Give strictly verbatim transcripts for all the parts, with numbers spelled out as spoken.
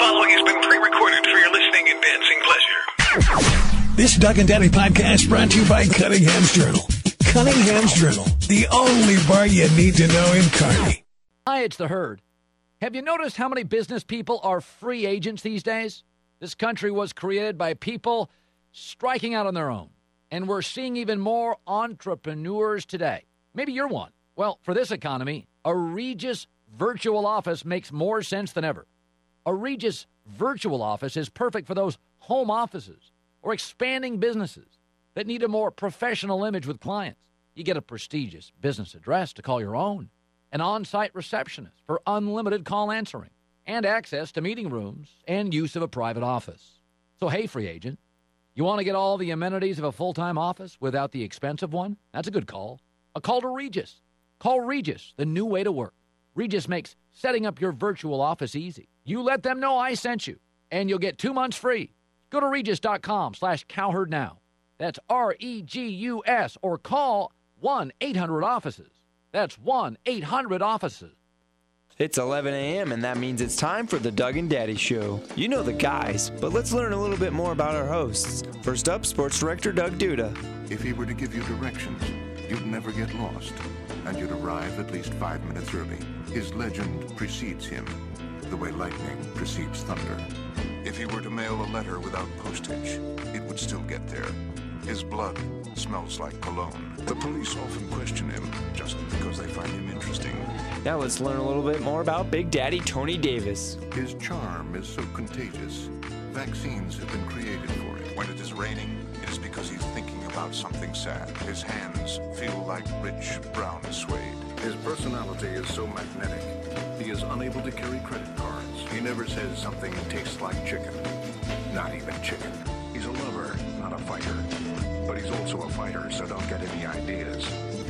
following has been pre-recorded for your listening and dancing pleasure. This Doug and Daddy podcast brought to you by Cunningham's Journal. Cunningham's Journal, the only bar you need to know in Kearney. Hi, it's the Herd. Have you noticed how many business people are free agents these days? This country was created by people striking out on their own. And we're seeing even more entrepreneurs today. Maybe you're one. Well, for this economy, a Regus virtual office makes more sense than ever. A Regus virtual office is perfect for those home offices or expanding businesses that need a more professional image with clients. You get a prestigious business address to call your own, an on-site receptionist for unlimited call answering, and access to meeting rooms and use of a private office. So, hey, free agent, you want to get all the amenities of a full-time office without the expensive one? That's a good call. A call to Regus. Call Regus, the new way to work. Regus makes setting up your virtual office easy. You let them know I sent you, and you'll get two months free. Go to Regus.com slash cowherd now. That's R E G U S, or call one eight hundred offices. That's one eight hundred offices. It's eleven a.m., and that means it's time for the Doug and Daddy Show. You know the guys, but let's learn a little bit more about our hosts. First up, Sports Director Doug Duda. If he were to give you directions, you'd never get lost, and you'd arrive at least five minutes early. His legend precedes him, the way lightning precedes thunder. If he were to mail a letter without postage, it would still get there. His blood smells like cologne. The police often question him just because they find him interesting. Now let's learn a little bit more about Big Daddy Tony Davis. His charm is so contagious. Vaccines have been created for it. When it is raining, it is because he's thinking about something sad. His hands feel like rich brown suede. His personality is so magnetic, he is unable to carry credit cards. He never says something tastes like chicken. Not even chicken. He's a lover, not a fighter. But he's also a fighter, so don't get any ideas.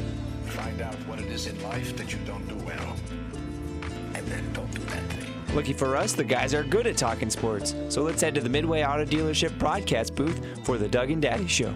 Find out what it is in life that you don't do well, and then don't do that thing. Lucky for us, the guys are good at talking sports. So let's head to the Midway Auto Dealership broadcast booth for the Doug and Daddy Show.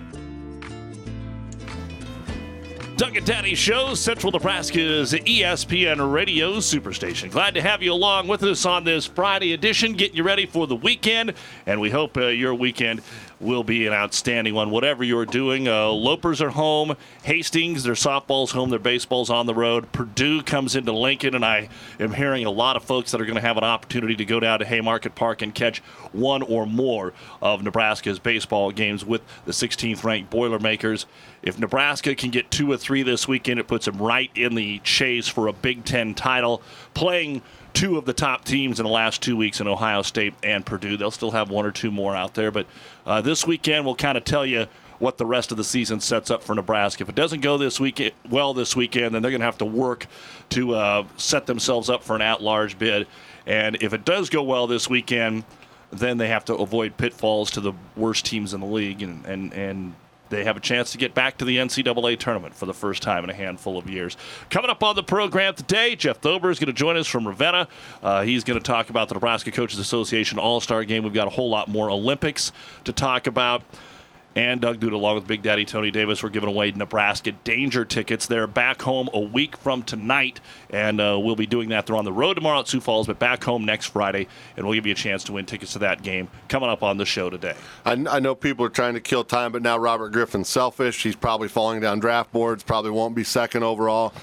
Doug and Daddy Show, Central Nebraska's E S P N Radio Superstation. Glad to have you along with us on this Friday edition, getting you ready for the weekend, and we hope uh, your weekend will be an outstanding one, whatever you're doing. Uh, Lopers are home, Hastings, their softball's home, their baseball's on the road. Purdue comes into Lincoln, and I am hearing a lot of folks that are going to have an opportunity to go down to Haymarket Park and catch one or more of Nebraska's baseball games with the sixteenth ranked Boilermakers. If Nebraska can get two or three this weekend, it puts them right in the chase for a Big Ten title, playing two of the top teams in the last two weeks in Ohio State and Purdue. They'll still have one or two more out there, but uh, this weekend will kind of tell you what the rest of the season sets up for Nebraska. If it doesn't go this week well this weekend, then they're going to have to work to uh, set themselves up for an at-large bid. And if it does go well this weekend, then they have to avoid pitfalls to the worst teams in the league, and and and they have a chance to get back to the N C double A tournament for the first time in a handful of years. Coming up on the program today, Jeff Thober is going to join us from Ravenna. Uh, he's going to talk about the Nebraska Coaches Association All-Star Game. We've got a whole lot more Olympics to talk about. And Doug Duda, along with Big Daddy Tony Davis, we're giving away Nebraska Danger tickets. They're back home a week from tonight, and uh, we'll be doing that. They're on the road tomorrow at Sioux Falls, but back home next Friday, and we'll give you a chance to win tickets to that game coming up on the show today. I, I know people are trying to kill time, but now Robert Griffin's selfish. He's probably falling down draft boards, probably won't be second overall.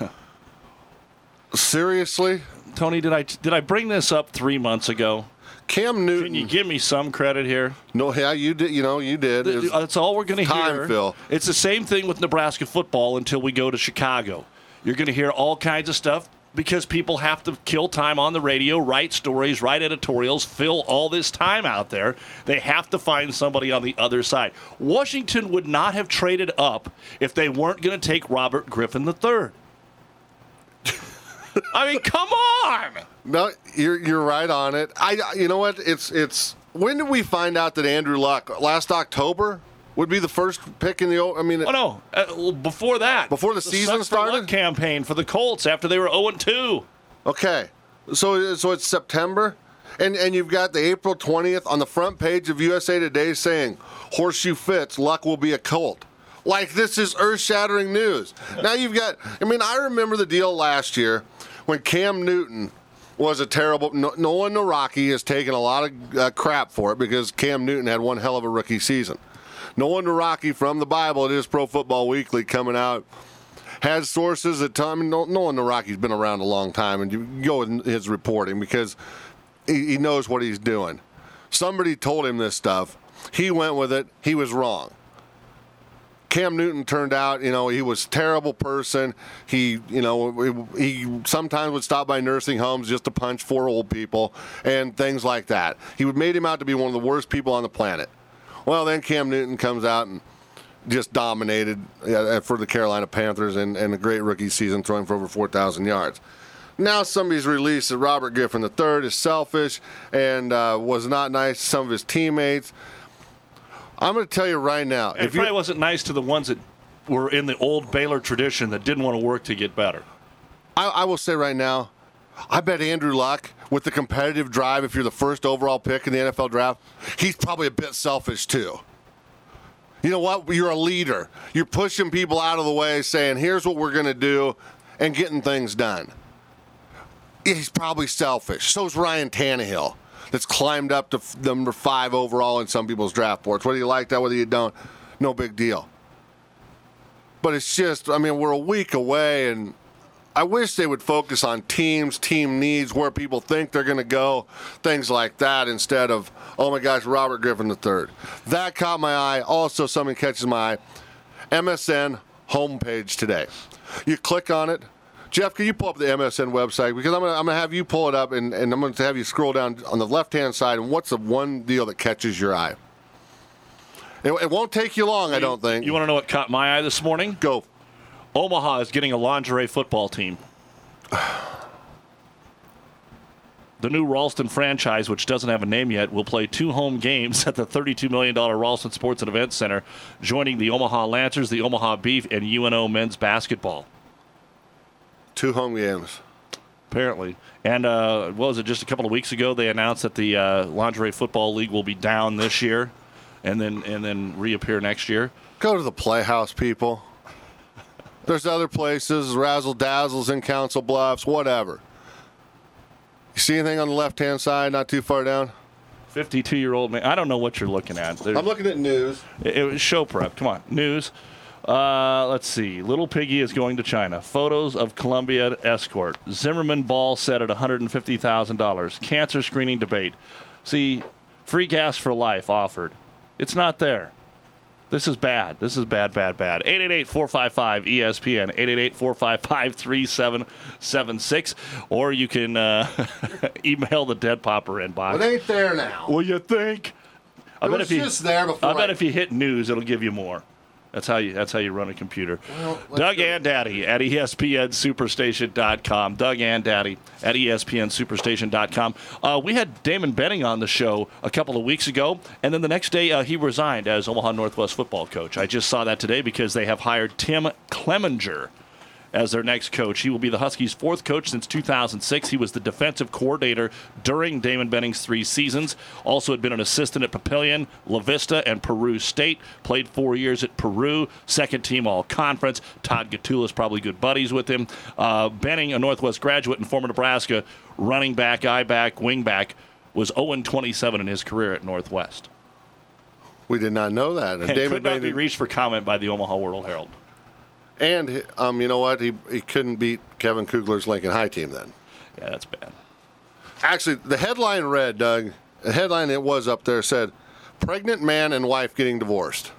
Seriously? Tony, did I did I bring this up three months ago? Cam Newton. Can you give me some credit here? No, yeah, you did. You know, you did. The, that's all we're going to hear. Time, Phil. It's the same thing with Nebraska football until we go to Chicago. You're going to hear all kinds of stuff because people have to kill time on the radio, write stories, write editorials, fill all this time out there. They have to find somebody on the other side. Washington would not have traded up if they weren't going to take Robert Griffin the third. I mean, come on. No, you're you're right on it. I you know what? It's it's when did we find out that Andrew Luck last October would be the first pick in the I mean Oh no, uh, before that. Before the, the season started? Campaign for the Colts after they were oh and two. Okay. So so it's September and and you've got the April twentieth on the front page of U S A Today saying horseshoe fits, Luck will be a Colt. Like this is earth-shattering news. Now you've got I mean I remember the deal last year when Cam Newton was a terrible. No, Nolan Naraki has taken a lot of uh, crap for it because Cam Newton had one hell of a rookie season. Nolan Naraki from the Bible, it is Pro Football Weekly coming out, has sources that tell me Nolan Naraki's been around a long time, and you go with his reporting because he, he knows what he's doing. Somebody told him this stuff. He went with it. He was wrong. Cam Newton turned out, you know, he was a terrible person. He, you know, he sometimes would stop by nursing homes just to punch four old people and things like that. He made him out to be one of the worst people on the planet. Well, then Cam Newton comes out and just dominated for the Carolina Panthers and, and a great rookie season, throwing for over four thousand yards. Now somebody's released that Robert Griffin the third is selfish and uh, was not nice to some of his teammates. I'm going to tell you right now. It if probably wasn't nice to the ones that were in the old Baylor tradition that didn't want to work to get better. I, I will say right now, I bet Andrew Luck, with the competitive drive, if you're the first overall pick in the N F L draft, he's probably a bit selfish too. You know what? You're a leader. You're pushing people out of the way, saying, here's what we're going to do, and getting things done. He's probably selfish. So's Ryan Tannehill, that's climbed up to f- number five overall in some people's draft boards. Whether you like that, whether you don't, no big deal. But it's just, I mean, we're a week away, and I wish they would focus on teams, team needs, where people think they're going to go, things like that, instead of, oh my gosh, Robert Griffin the third. That caught my eye. Also, something catches my eye. M S N homepage today. You click on it. Jeff, can you pull up the M S N website? Because I'm going I'm to have you pull it up, and, and I'm going to have you scroll down on the left-hand side, and what's the one deal that catches your eye? It, it won't take you long, I don't think. You want to know what caught my eye this morning? Go. Omaha is getting a lingerie football team. The new Ralston franchise, which doesn't have a name yet, will play two home games at the thirty-two million dollars Ralston Sports and Events Center, joining the Omaha Lancers, the Omaha Beef, and U N O men's basketball. Two home games. Apparently. And uh, what was it, just a couple of weeks ago, they announced that the uh, Lingerie Football League will be down this year and then and then reappear next year. Go to the Playhouse, people. There's other places, Razzle Dazzles in Council Bluffs, whatever. You see anything on the left-hand side, not too far down? fifty-two-year-old man. I don't know what you're looking at. There's, I'm looking at news. It, it was show prep. Come on, news. Uh, let's see. Little Piggy is going to China. Photos of Columbia escort. Zimmerman ball set at one hundred fifty thousand dollars. Cancer screening debate. See, free gas for life offered. It's not there. This is bad. This is bad, bad, bad. eight eight eight, four five five, E S P N. eight eight eight, four five five, three seven seven six. Or you can uh, email the Dead Popper inbox. It ain't there now. Well, you think? I It bet was if you, just there before I bet I- if you hit news, it'll give you more. That's how you. That's how you run a computer. Well, let's Doug go. and Daddy at E S P N Superstation dot com. Doug and Daddy at E S P N Superstation dot com. Uh, we had Damon Benning on the show a couple of weeks ago, and then the next day uh, he resigned as Omaha Northwest football coach. I just saw that today because they have hired Tim Clemenger as their next coach. He will be the Huskies' fourth coach since two thousand six. He was the defensive coordinator during Damon Benning's three seasons. Also had been an assistant at Papillion, La Vista, and Peru State. Played four years at Peru, second team all-conference. Todd Gattulis probably good buddies with him. Uh, Benning, a Northwest graduate and former Nebraska running back, I-back, wing back, was oh and twenty-seven in his career at Northwest. We did not know that. And And David could not be Benning- reached for comment by the Omaha World-Herald. And um, you know what? He he couldn't beat Kevin Kugler's Lincoln High team then. Yeah, that's bad. Actually, the headline read, Doug, the headline that was up there said, pregnant man and wife getting divorced.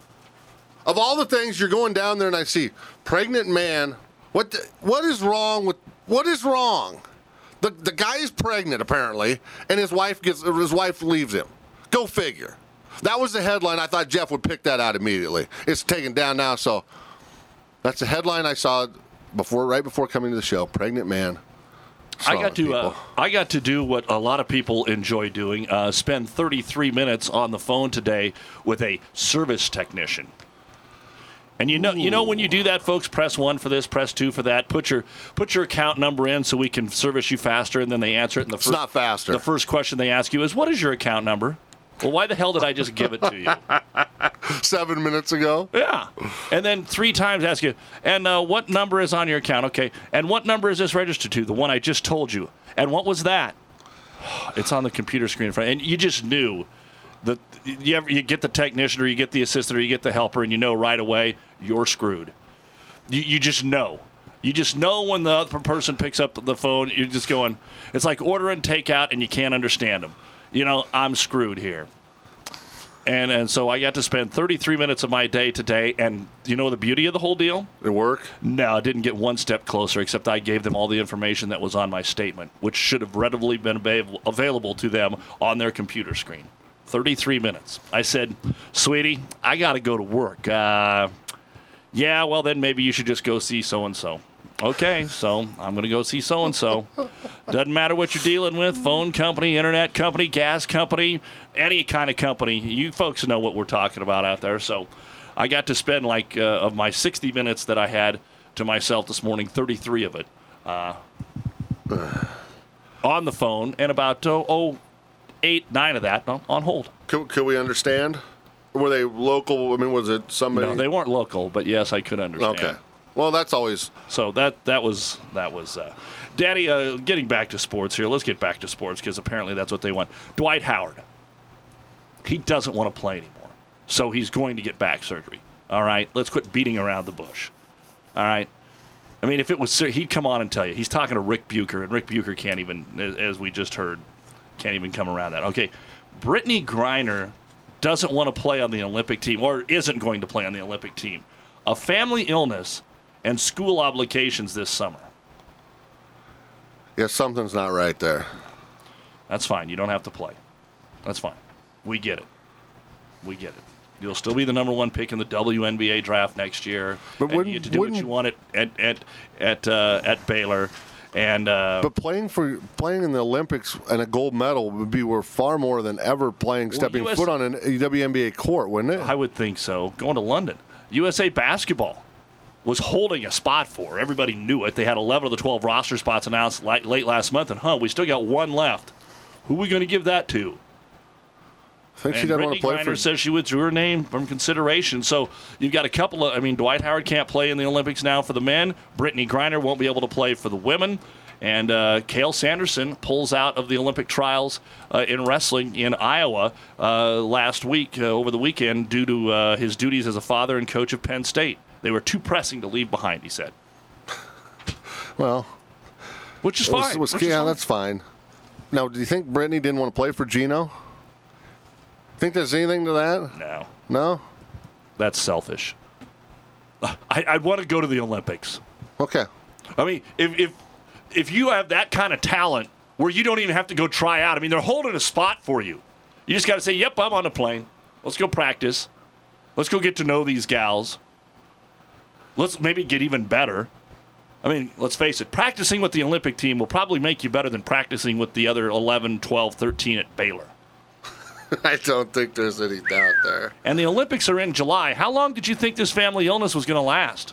Of all the things, you're going down there and I see, pregnant man, what the, what is wrong with, what is wrong? The the guy is pregnant, apparently, and his wife gets, or his wife leaves him. Go figure. That was the headline. I thought Jeff would pick that out immediately. It's taken down now, so that's the headline I saw before, right before coming to the show. Pregnant man. I Sorry, got to uh, people. I got to do what a lot of people enjoy doing. Uh, spend thirty-three minutes on the phone today with a service technician. And you know, you know when you do that, folks, press one for this, press two for that. Put your put your account number in so we can service you faster. And then they answer it. And the It's first, not faster. The first question they ask you is, "What is your account number?" Well, why the hell did I just give it to you? Seven minutes ago. Yeah. And then three times ask you, and uh, what number is on your account? Okay. And what number is this registered to? The one I just told you. And what was that? It's on the computer screen in front. And you just knew that you, ever, you get the technician or you get the assistant or you get the helper and you know right away you're screwed. You, you just know. You just know when the other person picks up the phone, you're just going, it's like ordering takeout and you can't understand them. You know, I'm screwed here. And and so I got to spend thirty-three minutes of my day today. And you know the beauty of the whole deal? It work? No, I didn't get one step closer, except I gave them all the information that was on my statement, which should have readily been avail- available to them on their computer screen. thirty-three minutes. I said, sweetie, I got to go to work. Uh, yeah, well, then maybe you should just go see so-and-so. Okay, so I'm going to go see so-and-so. Doesn't matter what you're dealing with, phone company, internet company, gas company, any kind of company. You folks know what we're talking about out there. So I got to spend, like, uh, of my sixty minutes that I had to myself this morning, thirty-three of it uh, on the phone, and about, oh, oh, eight, nine of that no, on hold. Could, could we understand? Were they local? I mean, was it somebody? No, they weren't local, but yes, I could understand. Okay. Well, that's always. So that that was that was, uh, Daddy. Uh, getting back to sports here. Let's get back to sports because apparently that's what they want. Dwight Howard. He doesn't want to play anymore, so he's going to get back surgery. All right, let's quit beating around the bush. All right. I mean, if it was, he'd come on and tell you. He's talking to Rick Bucher, and Rick Bucher can't even, as we just heard, can't even come around that. Okay, Brittany Griner doesn't want to play on the Olympic team, or isn't going to play on the Olympic team. A family illness and school obligations this summer. Yeah, something's not right there. That's fine. You don't have to play. That's fine. We get it. We get it. You'll still be the number one pick in the W N B A draft next year. But and you get to do what you want at at at at, uh, at Baylor. And uh, but playing for playing in the Olympics and a gold medal would be worth far more than ever playing stepping U S foot on a W N B A court, wouldn't it? I would think so. Going to London, U S A Basketball was holding a spot for. Everybody knew it. They had eleven of the twelve roster spots announced late last month, and huh, we still got one left. Who are we going to give that to? I think and she doesn't Brittany want to play Griner for. says she withdrew her name from consideration. So you've got a couple of. I mean, Dwight Howard can't play in the Olympics now for the men. Brittany Griner won't be able to play for the women. And uh, Cale Sanderson pulls out of the Olympic trials uh, in wrestling in Iowa uh, last week, uh, over the weekend, due to uh, his duties as a father and coach of Penn State. They were too pressing to leave behind, he said. Well, which is it was- fine. was- which is yeah, fine. that's fine. Now, do you think Brittany didn't want to play for Gino? Think there's anything to that? No, No? that's selfish. I, I'd want to go to the Olympics. Okay. I mean, if if if you have that kind of talent where you don't even have to go try out, I mean, they're holding a spot for you. You just got to say, yep, I'm on the plane. Let's go practice. Let's go get to know these gals. Let's maybe get even better. I mean, let's face it, practicing with the Olympic team will probably make you better than practicing with the other eleven, twelve, thirteen at Baylor. I don't think there's any doubt there. And the Olympics are in July. How long did you think this family illness was going to last?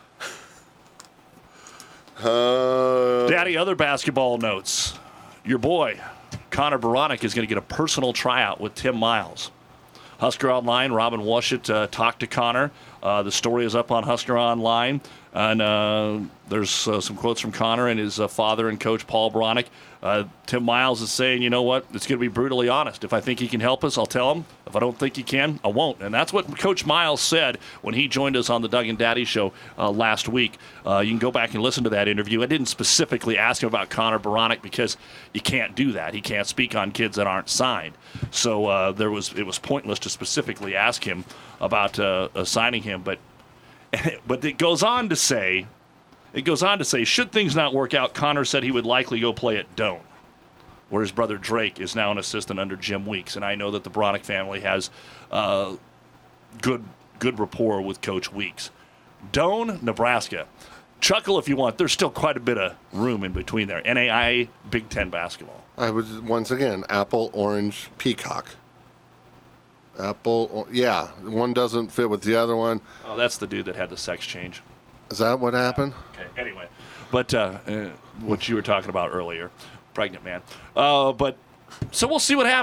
Uh, Daddy, other basketball notes. Your boy, Connor Baranek, is going to get a personal tryout with Tim Miles. Husker Online, Robin Washut uh, talked to Connor. Uh, the story is up on Husker Online. And uh, there's uh, some quotes from Connor and his uh, father and coach, Paul Baranek. Uh, Tim Miles is saying, you know what, it's going to be brutally honest. If I think he can help us, I'll tell him. If I don't think he can, I won't. And that's what Coach Miles said when he joined us on the Doug and Daddy show uh, last week. Uh, you can go back and listen to that interview. I didn't specifically ask him about Connor Baranek because you can't do that. He can't speak on kids that aren't signed. So uh, there was it was pointless to specifically ask him about uh, uh, signing him. But but it goes on to say, it goes on to say, should things not work out, Connor said he would likely go play at Doane, where his brother Drake is now an assistant under Jim Weeks. And I know that the Baranek family has uh, good good rapport with Coach Weeks. Doane, Nebraska. Chuckle if you want. There's still quite a bit of room in between there. N A I A, Big Ten basketball. I was, once again, apple, orange, peacock. Apple, or, yeah. One doesn't fit with the other one. Oh, that's the dude that had the sex change. Is that what happened? Okay, anyway. But uh, uh, what you were talking about earlier, pregnant man. Uh, but so we'll see what happens.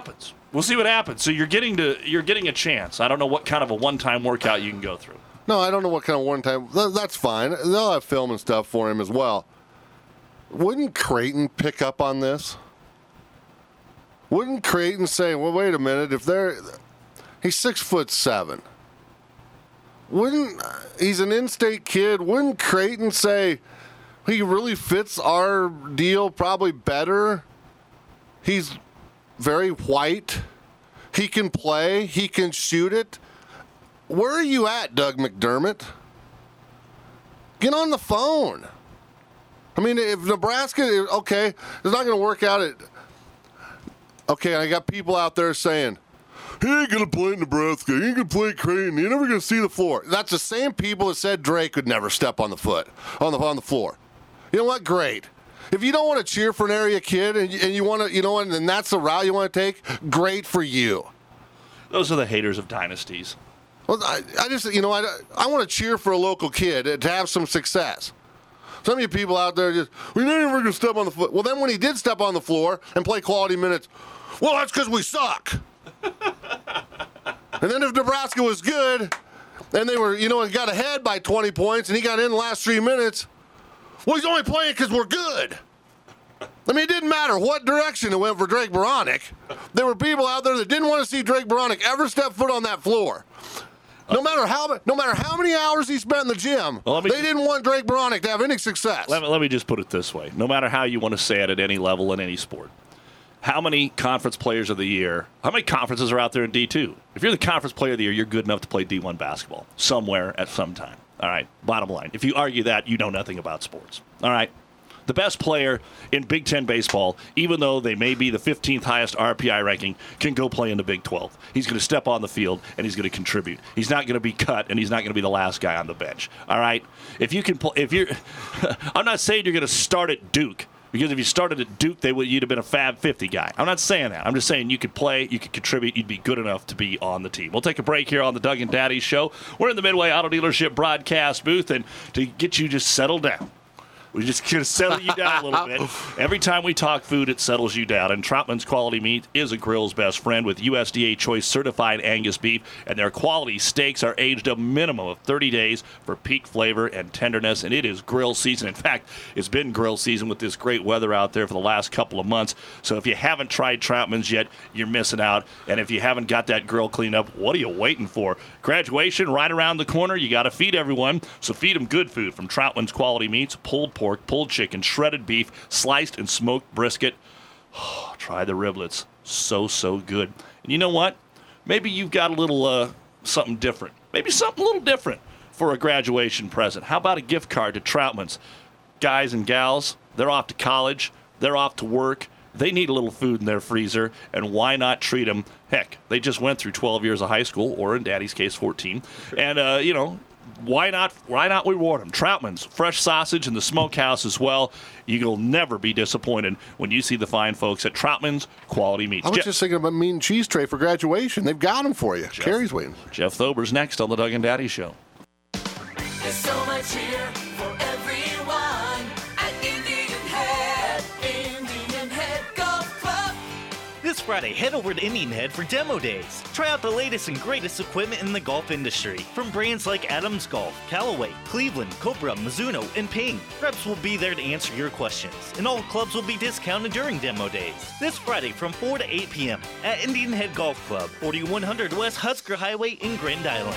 We'll see what happens. So you're getting to you're getting a chance. I don't know what kind of a one-time workout you can go through. No, I don't know what kind of one-time. That's fine. They'll have film and stuff for him as well. Wouldn't Creighton pick up on this? Wouldn't Creighton say, well, wait a minute, if they're, he's six foot seven. Wouldn't, he's an in-state kid, wouldn't Creighton say, he really fits our deal probably better? He's very white. He can play. He can shoot it. Where are you at, Doug McDermott? Get on the phone. I mean, if Nebraska, okay, it's not going to work out at, okay, I got people out there saying, he ain't going to play at Nebraska, he ain't going to play at Creighton, you're never going to see the floor. That's the same people that said Drake would never step on the foot, on the on the floor. You know what? Great. If you don't want to cheer for an area kid and you, and you want to, you know, and, and that's the route you want to take, great for you. Those are the haters of dynasties. Well, I, I just, you know, I, I want to cheer for a local kid to have some success. Some of you people out there just, we never going to step on the foot. Well, then when he did step on the floor and play quality minutes, well, that's because we suck. And then if Nebraska was good and they were, you know, got ahead by twenty points and he got in the last three minutes, well, he's only playing because we're good. I mean, it didn't matter what direction it went for Drake Baranek. There were people out there that didn't want to see Drake Baranek ever step foot on that floor. No matter how no matter how many hours he spent in the gym, well, they didn't want Drake Baranek to have any success. Let me, let me just put it this way. No matter how you want to say it at any level in any sport, how many conference players of the year, how many conferences are out there in D two? If you're the conference player of the year, you're good enough to play D one basketball somewhere at some time. All right, bottom line. If you argue that, you know nothing about sports. All right. The best player in Big Ten baseball, even though they may be the fifteenth highest R P I ranking, can go play in the Big twelve. He's going to step on the field, and he's going to contribute. He's not going to be cut, and he's not going to be the last guy on the bench. All right? If you can play, if you're, I'm not saying you're going to start at Duke, because if you started at Duke, they would, you'd have been a Fab fifty guy. I'm not saying that. I'm just saying you could play, you could contribute, you'd be good enough to be on the team. We'll take a break here on the Doug and Daddy Show. We're in the Midway Auto Dealership broadcast booth, and to get you just settled down, we're just going to settle you down a little bit. Every time we talk food, it settles you down. And Troutman's Quality Meat is a grill's best friend with U S D A Choice certified Angus beef, and their quality steaks are aged a minimum of thirty days for peak flavor and tenderness, and it is grill season. In fact, it's been grill season with this great weather out there for the last couple of months. So if you haven't tried Troutman's yet, you're missing out. And if you haven't got that grill cleaned up, what are you waiting for? Graduation right around the corner. You got to feed everyone. So feed them good food from Troutman's Quality Meats, pulled pork, pulled chicken, shredded beef, sliced and smoked brisket. Oh, try the riblets. So, so good. And you know what? Maybe you've got a little uh, something different. Maybe something a little different for a graduation present. How about a gift card to Troutman's? Guys and gals, they're off to college. They're off to work. They need a little food in their freezer, and why not treat them? Heck, they just went through twelve years of high school, or in Daddy's case, fourteen. And, uh, you know, Why not Why not reward them? Troutman's, fresh sausage in the smokehouse as well. You'll never be disappointed when you see the fine folks at Troutman's Quality Meats. I was Jeff, just thinking about meat and cheese tray for graduation. They've got them for you. Jeff, Carrie's waiting. Jeff Thober's next on the Doug and Daddy Show. There's so much here for everyone at Indian Head, Indian Head Golf Club. This Friday, head over to Indian Head for demo days. Try out the latest and greatest equipment in the golf industry from brands like Adams Golf, Callaway, Cleveland, Cobra, Mizuno, and Ping. Reps will be there to answer your questions, and all clubs will be discounted during demo days. This Friday from four to eight p.m. at Indian Head Golf Club, forty-one hundred West Husker Highway in Grand Island.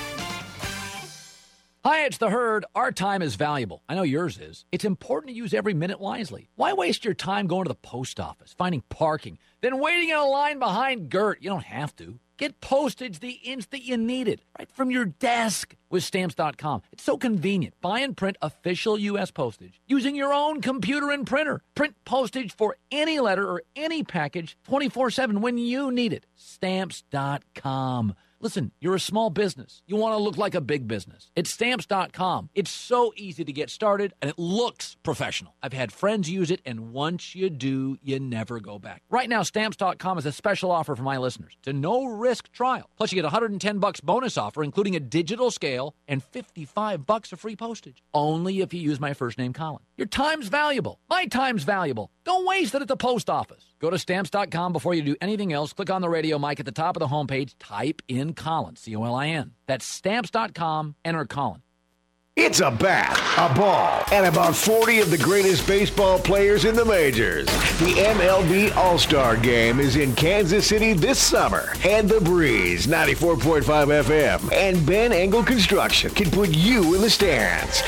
Hi, it's the Herd. Our time is valuable. I know yours is. It's important to use every minute wisely. Why waste your time going to the post office, finding parking, then waiting in a line behind Gert? You don't have to. Get postage the instant you need it, right from your desk with Stamps dot com. It's so convenient. Buy and print official U S postage using your own computer and printer. Print postage for any letter or any package twenty-four seven when you need it. Stamps dot com. Listen, you're a small business. You want to look like a big business. It's Stamps dot com. It's so easy to get started, and it looks professional. I've had friends use it, and once you do, you never go back. Right now, Stamps dot com has a special offer for my listeners. It's a no-risk trial. Plus, you get one hundred ten bucks bonus offer, including a digital scale and fifty-five bucks of free postage. Only if you use my first name, Colin. Your time's valuable. My time's valuable. Don't waste it at the post office. Go to Stamps dot com before you do anything else. Click on the radio mic at the top of the homepage. Type in Colin, C O L I N. That's Stamps dot com. Enter Colin. It's a bat, a ball, and about forty of the greatest baseball players in the majors. The M L B All-Star Game is in Kansas City this summer. And The Breeze, ninety-four point five F M, and Ben Engel Construction can put you in the stands.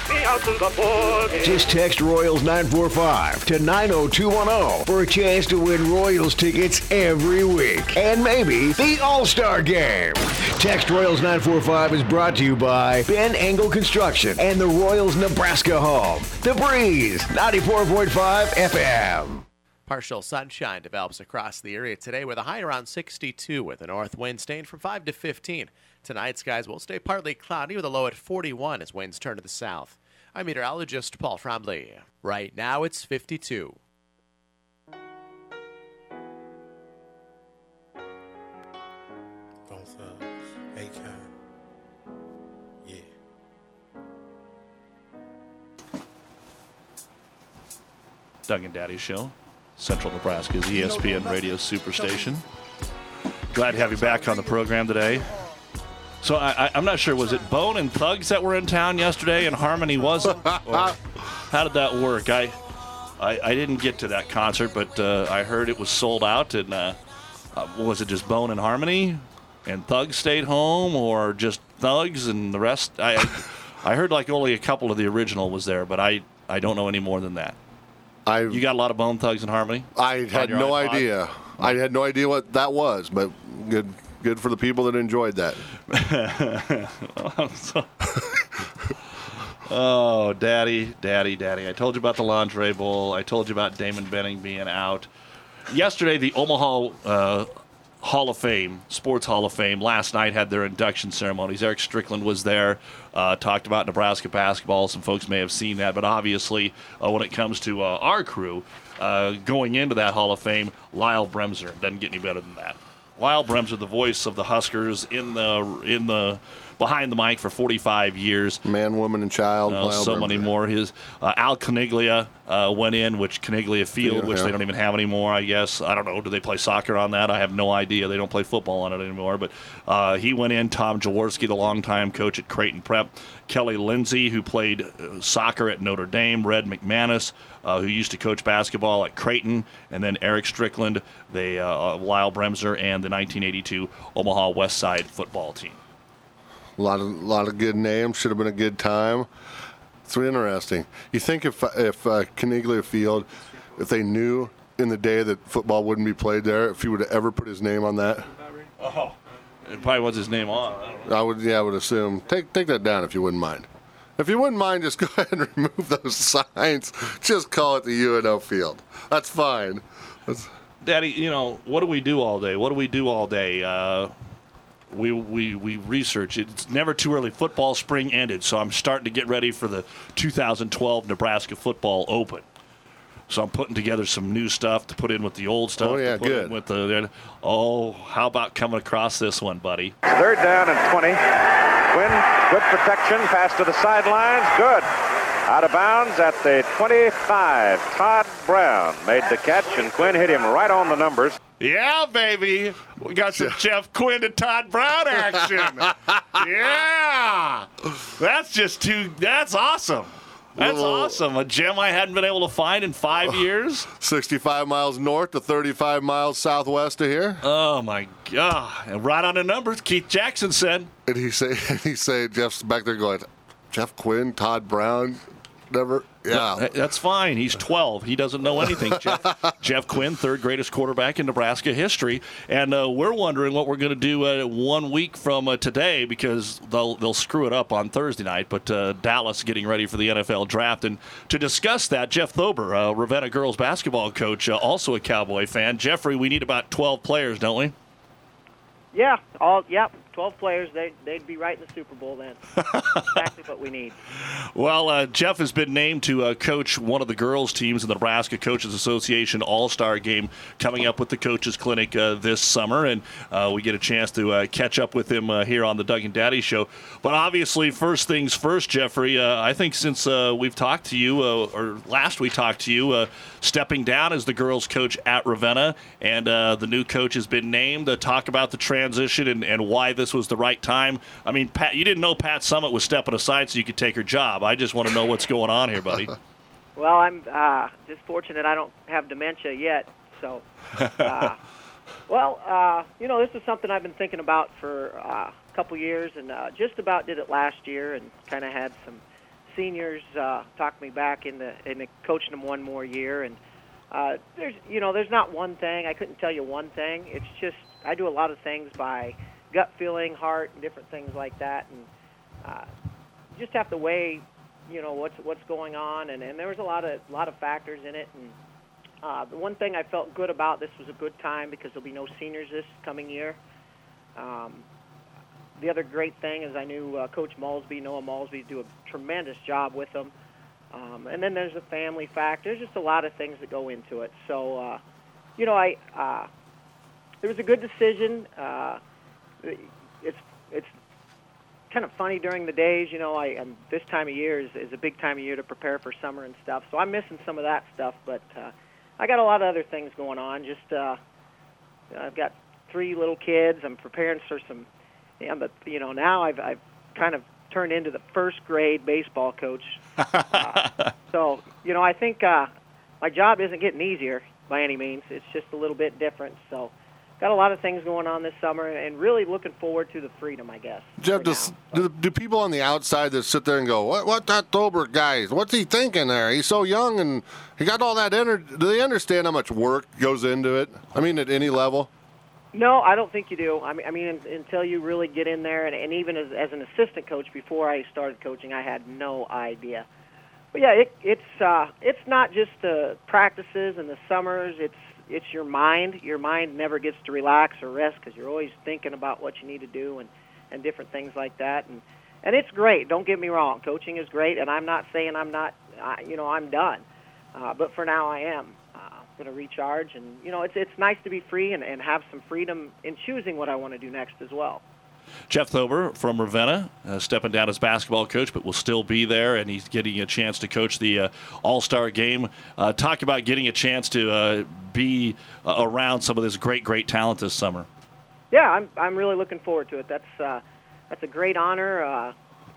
Just text Royals nine four five to nine oh two one oh for a chance to win Royals tickets every week. And maybe the All-Star Game. Text Royals nine four five is brought to you by Ben Engel Construction and the Royals Nebraska home. The Breeze, ninety-four point five F M. Partial sunshine develops across the area today with a high around sixty-two with a north wind staying from five to fifteen. Tonight, skies will stay partly cloudy with a low at forty-one as winds turn to the south. I'm meteorologist Paul Fromley. Right now, it's fifty-two. Both uh, Akon. Yeah. Doug and Daddy Show, Central Nebraska's E S P N radio superstation. Glad to have you back on the program today. So I, I, I'm not sure, was it Bone and Thugs that were in town yesterday and Harmony wasn't? Or how did that work? I, I I didn't get to that concert, but uh, I heard it was sold out. And uh, uh, was it just Bone and Harmony and Thugs stayed home, or just Thugs and the rest? I I heard like only a couple of the original was there, but I, I don't know any more than that. I You got a lot of Bone Thugs and Harmony? I had no idea. I had no idea what that was, but good good for the people that enjoyed that. Oh, daddy, daddy, daddy. I told you about the Lingerie Bowl. I told you about Damon Benning being out. Yesterday, the Omaha uh, Hall of Fame, Sports Hall of Fame, last night had their induction ceremonies. Eric Strickland was there, uh, talked about Nebraska basketball. Some folks may have seen that, but obviously uh, when it comes to uh, our crew, uh, going into that Hall of Fame, Lyle Bremser. Doesn't get any better than that. Lyle Bremser, the voice of the Huskers in the in the behind the mic for forty-five years. Man, woman, and child. Uh, so Bremser. many more. His uh, Al Caniglia uh, went in, which Caniglia Field, Yeah, which yeah. they don't even have anymore, I guess. I don't know. Do they play soccer on that? I have no idea. They don't play football on it anymore. But uh, he went in. Tom Jaworski, the longtime coach at Creighton Prep. Kelly Lindsay, who played uh, soccer at Notre Dame. Red McManus, uh, who used to coach basketball at Creighton. And then Eric Strickland, they, uh, Lyle Bremser, and the nineteen eighty-two Omaha West Side football team. A lot of lot of good names. Should have been a good time. It's really interesting. You think if if uh, Caniglia Field, if they knew in the day that football wouldn't be played there, if he would have ever put his name on that, Oh, it probably was his name on. I don't know. I would yeah I would assume. Take take that down if you wouldn't mind. If you wouldn't mind, just go ahead and remove those signs. Just call it the U N O Field. That's fine. That's, Daddy, you know, what do we do all day? What do we do all day? Uh, we, we, we research. It's never too early. Football spring ended, so I'm starting to get ready for the two thousand twelve Nebraska Football Open. So I'm putting together some new stuff to put in with the old stuff. Oh, yeah, to put good. in With the, oh, how about coming across this one, buddy? Third down and twenty. Quinn, good protection. Pass to the sidelines. Good. Out of bounds at the twenty-five. Todd Brown made the catch, and Quinn hit him right on the numbers. Yeah, baby. We got some Jeff Quinn and Todd Brown action. Yeah. That's just too, that's awesome. That's Little- awesome. A gem I hadn't been able to find in five years. sixty-five miles north to thirty-five miles southwest of here. Oh, my God. And right on the numbers, Keith Jackson said. And he say he say Jeff's back there going, Jeff Quinn, Todd Brown, never. Yeah. That- That's fine. He's twelve. He doesn't know anything. Jeff, Jeff Quinn, third greatest quarterback in Nebraska history. And uh, we're wondering what we're going to do uh, one week from uh, today, because they'll they'll screw it up on Thursday night. But uh, Dallas getting ready for the N F L draft. And to discuss that, Jeff Thober, uh, Ravenna girls basketball coach, uh, also a Cowboy fan. Jeffrey, we need about twelve players, don't we? Yeah, all yep, twelve players, they, they'd be right in the Super Bowl then. Exactly what we need. Well, uh, Jeff has been named to uh, coach one of the girls' teams in the Nebraska Coaches Association All-Star Game coming up with the Coaches Clinic uh, this summer, and uh, we get a chance to uh, catch up with him uh, here on the Doug and Daddy Show. But obviously, first things first, Jeffrey, uh, I think since uh, we've talked to you, uh, or last we talked to you, uh, stepping down as the girls' coach at Ravenna, and uh, the new coach has been named to talk about the transition and, and why this was the right time. I mean, Pat, you didn't know Pat Summitt was stepping aside so you could take her job. I just want to know what's going on here, buddy. Well, I'm uh, just fortunate I don't have dementia yet. So, uh, well, uh, you know, this is something I've been thinking about for uh, a couple years, and uh, just about did it last year, and kind of had some seniors uh, talk me back into, into coaching them one more year. And uh, there's, you know, there's not one thing. I couldn't tell you one thing. It's just I do a lot of things by gut feeling, heart, and different things like that, and uh, just have to weigh, you know, what's what's going on, and, and there was a lot of lot of factors in it. And uh, the one thing I felt good about, this was a good time because there'll be no seniors this coming year. Um, the other great thing is I knew uh, Coach Malsby, Noah Malsby, do a tremendous job with them. Um, and then there's the family factor. There's just a lot of things that go into it. So, uh, you know, I uh, it was a good decision. Uh, it's it's kind of funny during the days, you know. I and this time of year is, is a big time of year to prepare for summer and stuff. So I'm missing some of that stuff, but uh, I got a lot of other things going on. Just uh, I've got three little kids. I'm preparing for some. Yeah, but you know now I've I've kind of turned into the first grade baseball coach. uh, so you know I think uh, my job isn't getting easier by any means. It's just a little bit different. So. Got a lot of things going on this summer, and really looking forward to the freedom, I guess. Jeff, does, do, do people on the outside that sit there and go, what, what that Tolbert guy, what's he thinking there? He's so young, and he got all that energy. Do they understand how much work goes into it? I mean, at any level? No, I don't think you do. I mean, I mean until you really get in there, and, and even as, as an assistant coach, before I started coaching, I had no idea. But, yeah, it, it's uh, it's not just the practices and the summers. It's It's your mind. Your mind never gets to relax or rest because you're always thinking about what you need to do and, and different things like that. And and it's great. Don't get me wrong. Coaching is great, and I'm not saying I'm not, uh, you know, I'm done. Uh, but for now, I am uh, going to recharge. And, you know, it's it's nice to be free and, and have some freedom in choosing what I want to do next as well. Jeff Thober from Ravenna, uh, stepping down as basketball coach, but will still be there, and he's getting a chance to coach the uh, All-Star Game. Uh, talk about getting a chance to uh, be uh, around some of this great, great talent this summer. Yeah, I'm I'm really looking forward to it. That's uh, that's a great honor, uh,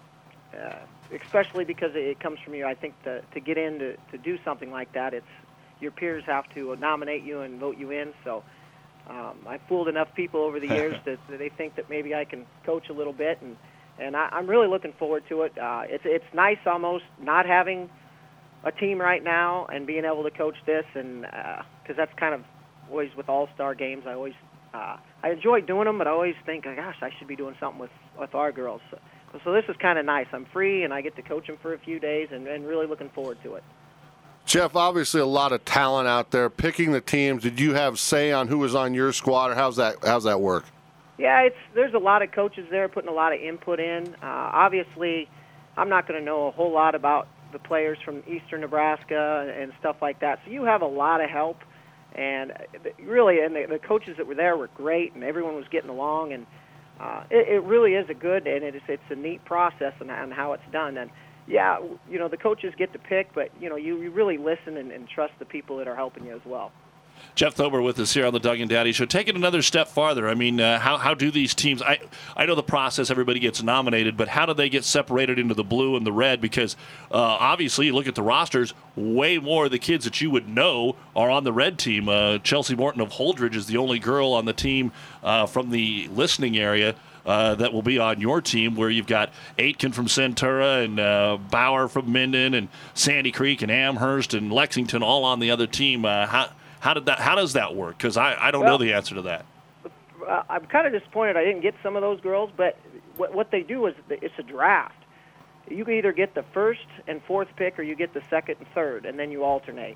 uh, especially because it comes from you. I think to to get in to, to do something like that, it's your peers have to nominate you and vote you in. So. Um, I've fooled enough people over the years that, that they think that maybe I can coach a little bit, and and I, I'm really looking forward to it. Uh, it's it's nice almost not having a team right now and being able to coach this, and because uh, that's kind of always with all-star games. I always uh, I enjoy doing them, but I always think, gosh, I should be doing something with with our girls. So, so this is kind of nice. I'm free, and I get to coach them for a few days, and, and really looking forward to it. Jeff, obviously a lot of talent out there. Picking the teams, did you have say on who was on your squad, or how's that how's that work? Yeah, it's there's a lot of coaches there putting a lot of input in. Uh, obviously, I'm not going to know a whole lot about the players from eastern Nebraska and stuff like that. So you have a lot of help, and really, and the, the coaches that were there were great, and everyone was getting along, and uh, it, it really is a good, and it's it's a neat process on, on how it's done. And yeah, you know, the coaches get to pick, but, you know, you, you really listen and, and trust the people that are helping you as well. Jeff Thober with us here on the Doug and Daddy Show. Take it another step farther. I mean, uh, how how do these teams? I I know the process. Everybody gets nominated, but how do they get separated into the blue and the red? Because uh, obviously, you look at the rosters. Way more of the kids that you would know are on the red team. Uh, Chelsea Morton of Holdridge is the only girl on the team uh, from the listening area. Uh, that will be on your team, where you've got Aitken from Centura and uh, Bauer from Minden and Sandy Creek and Amherst and Lexington all on the other team. Uh, how how did that? How does that work? Because I, I don't well, know the answer to that. Uh, I'm kind of disappointed I didn't get some of those girls, but what, what they do is it's a draft. You can either get the first and fourth pick, or you get the second and third, and then you alternate.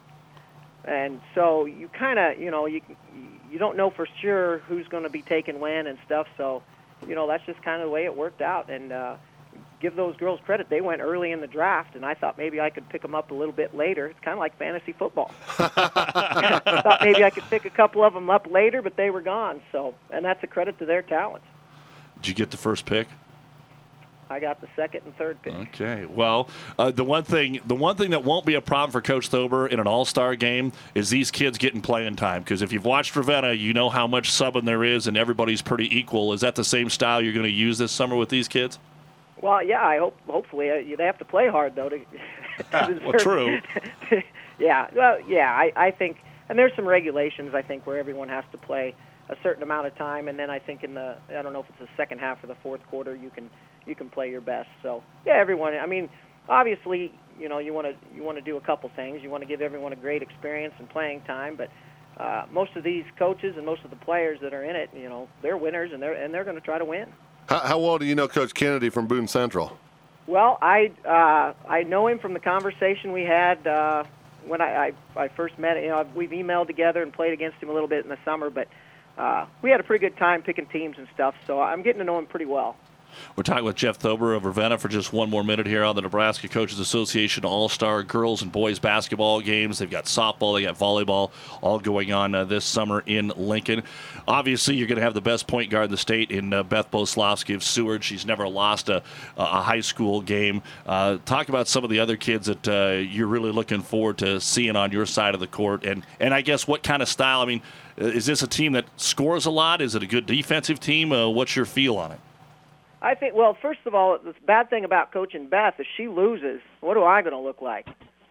And so you kind of, you know, you you don't know for sure who's going to be taken when and stuff. So you know, that's just kind of the way it worked out. And uh, give those girls credit. They went early in the draft, and I thought maybe I could pick them up a little bit later. It's kind of like fantasy football. I thought maybe I could pick a couple of them up later, but they were gone. So, and that's a credit to their talents. Did you get the first pick? I got the second and third pick. Okay. Well, uh, the one thing the one thing that won't be a problem for Coach Thober in an all-star game is these kids getting playing time. Because if you've watched Ravenna, you know how much subbing there is, and everybody's pretty equal. Is that the same style you're going to use this summer with these kids? Well, yeah, I hope. Hopefully, uh, they have to play hard though. To, to well, true. yeah. Well, yeah. I, I think, and there's some regulations I think where everyone has to play a certain amount of time, and then I think in the I don't know if it's the second half or the fourth quarter you can. you can play your best. So, yeah, everyone, I mean, obviously, you know, you want to you want to do a couple things. You want to give everyone a great experience and playing time, but uh, most of these coaches and most of the players that are in it, you know, they're winners, and they're and they're going to try to win. How, how well do you know Coach Kennedy from Boone Central? Well, I uh, I know him from the conversation we had uh, when I, I, I first met him. You know, we've emailed together and played against him a little bit in the summer, but uh, we had a pretty good time picking teams and stuff, so I'm getting to know him pretty well. We're talking with Jeff Thober of Ravenna for just one more minute here on the Nebraska Coaches Association All-Star Girls and Boys Basketball games. They've got softball, they got volleyball, all going on uh, this summer in Lincoln. Obviously, you're going to have the best point guard in the state in uh, Beth Boslavsky of Seward. She's never lost a, a high school game. Uh, talk about some of the other kids that uh, you're really looking forward to seeing on your side of the court. And, and I guess what kind of style, I mean, is this a team that scores a lot? Is it a good defensive team? Uh, what's your feel on it? I think, well, first of all, the bad thing about coaching Beth is she loses. What am I going to look like?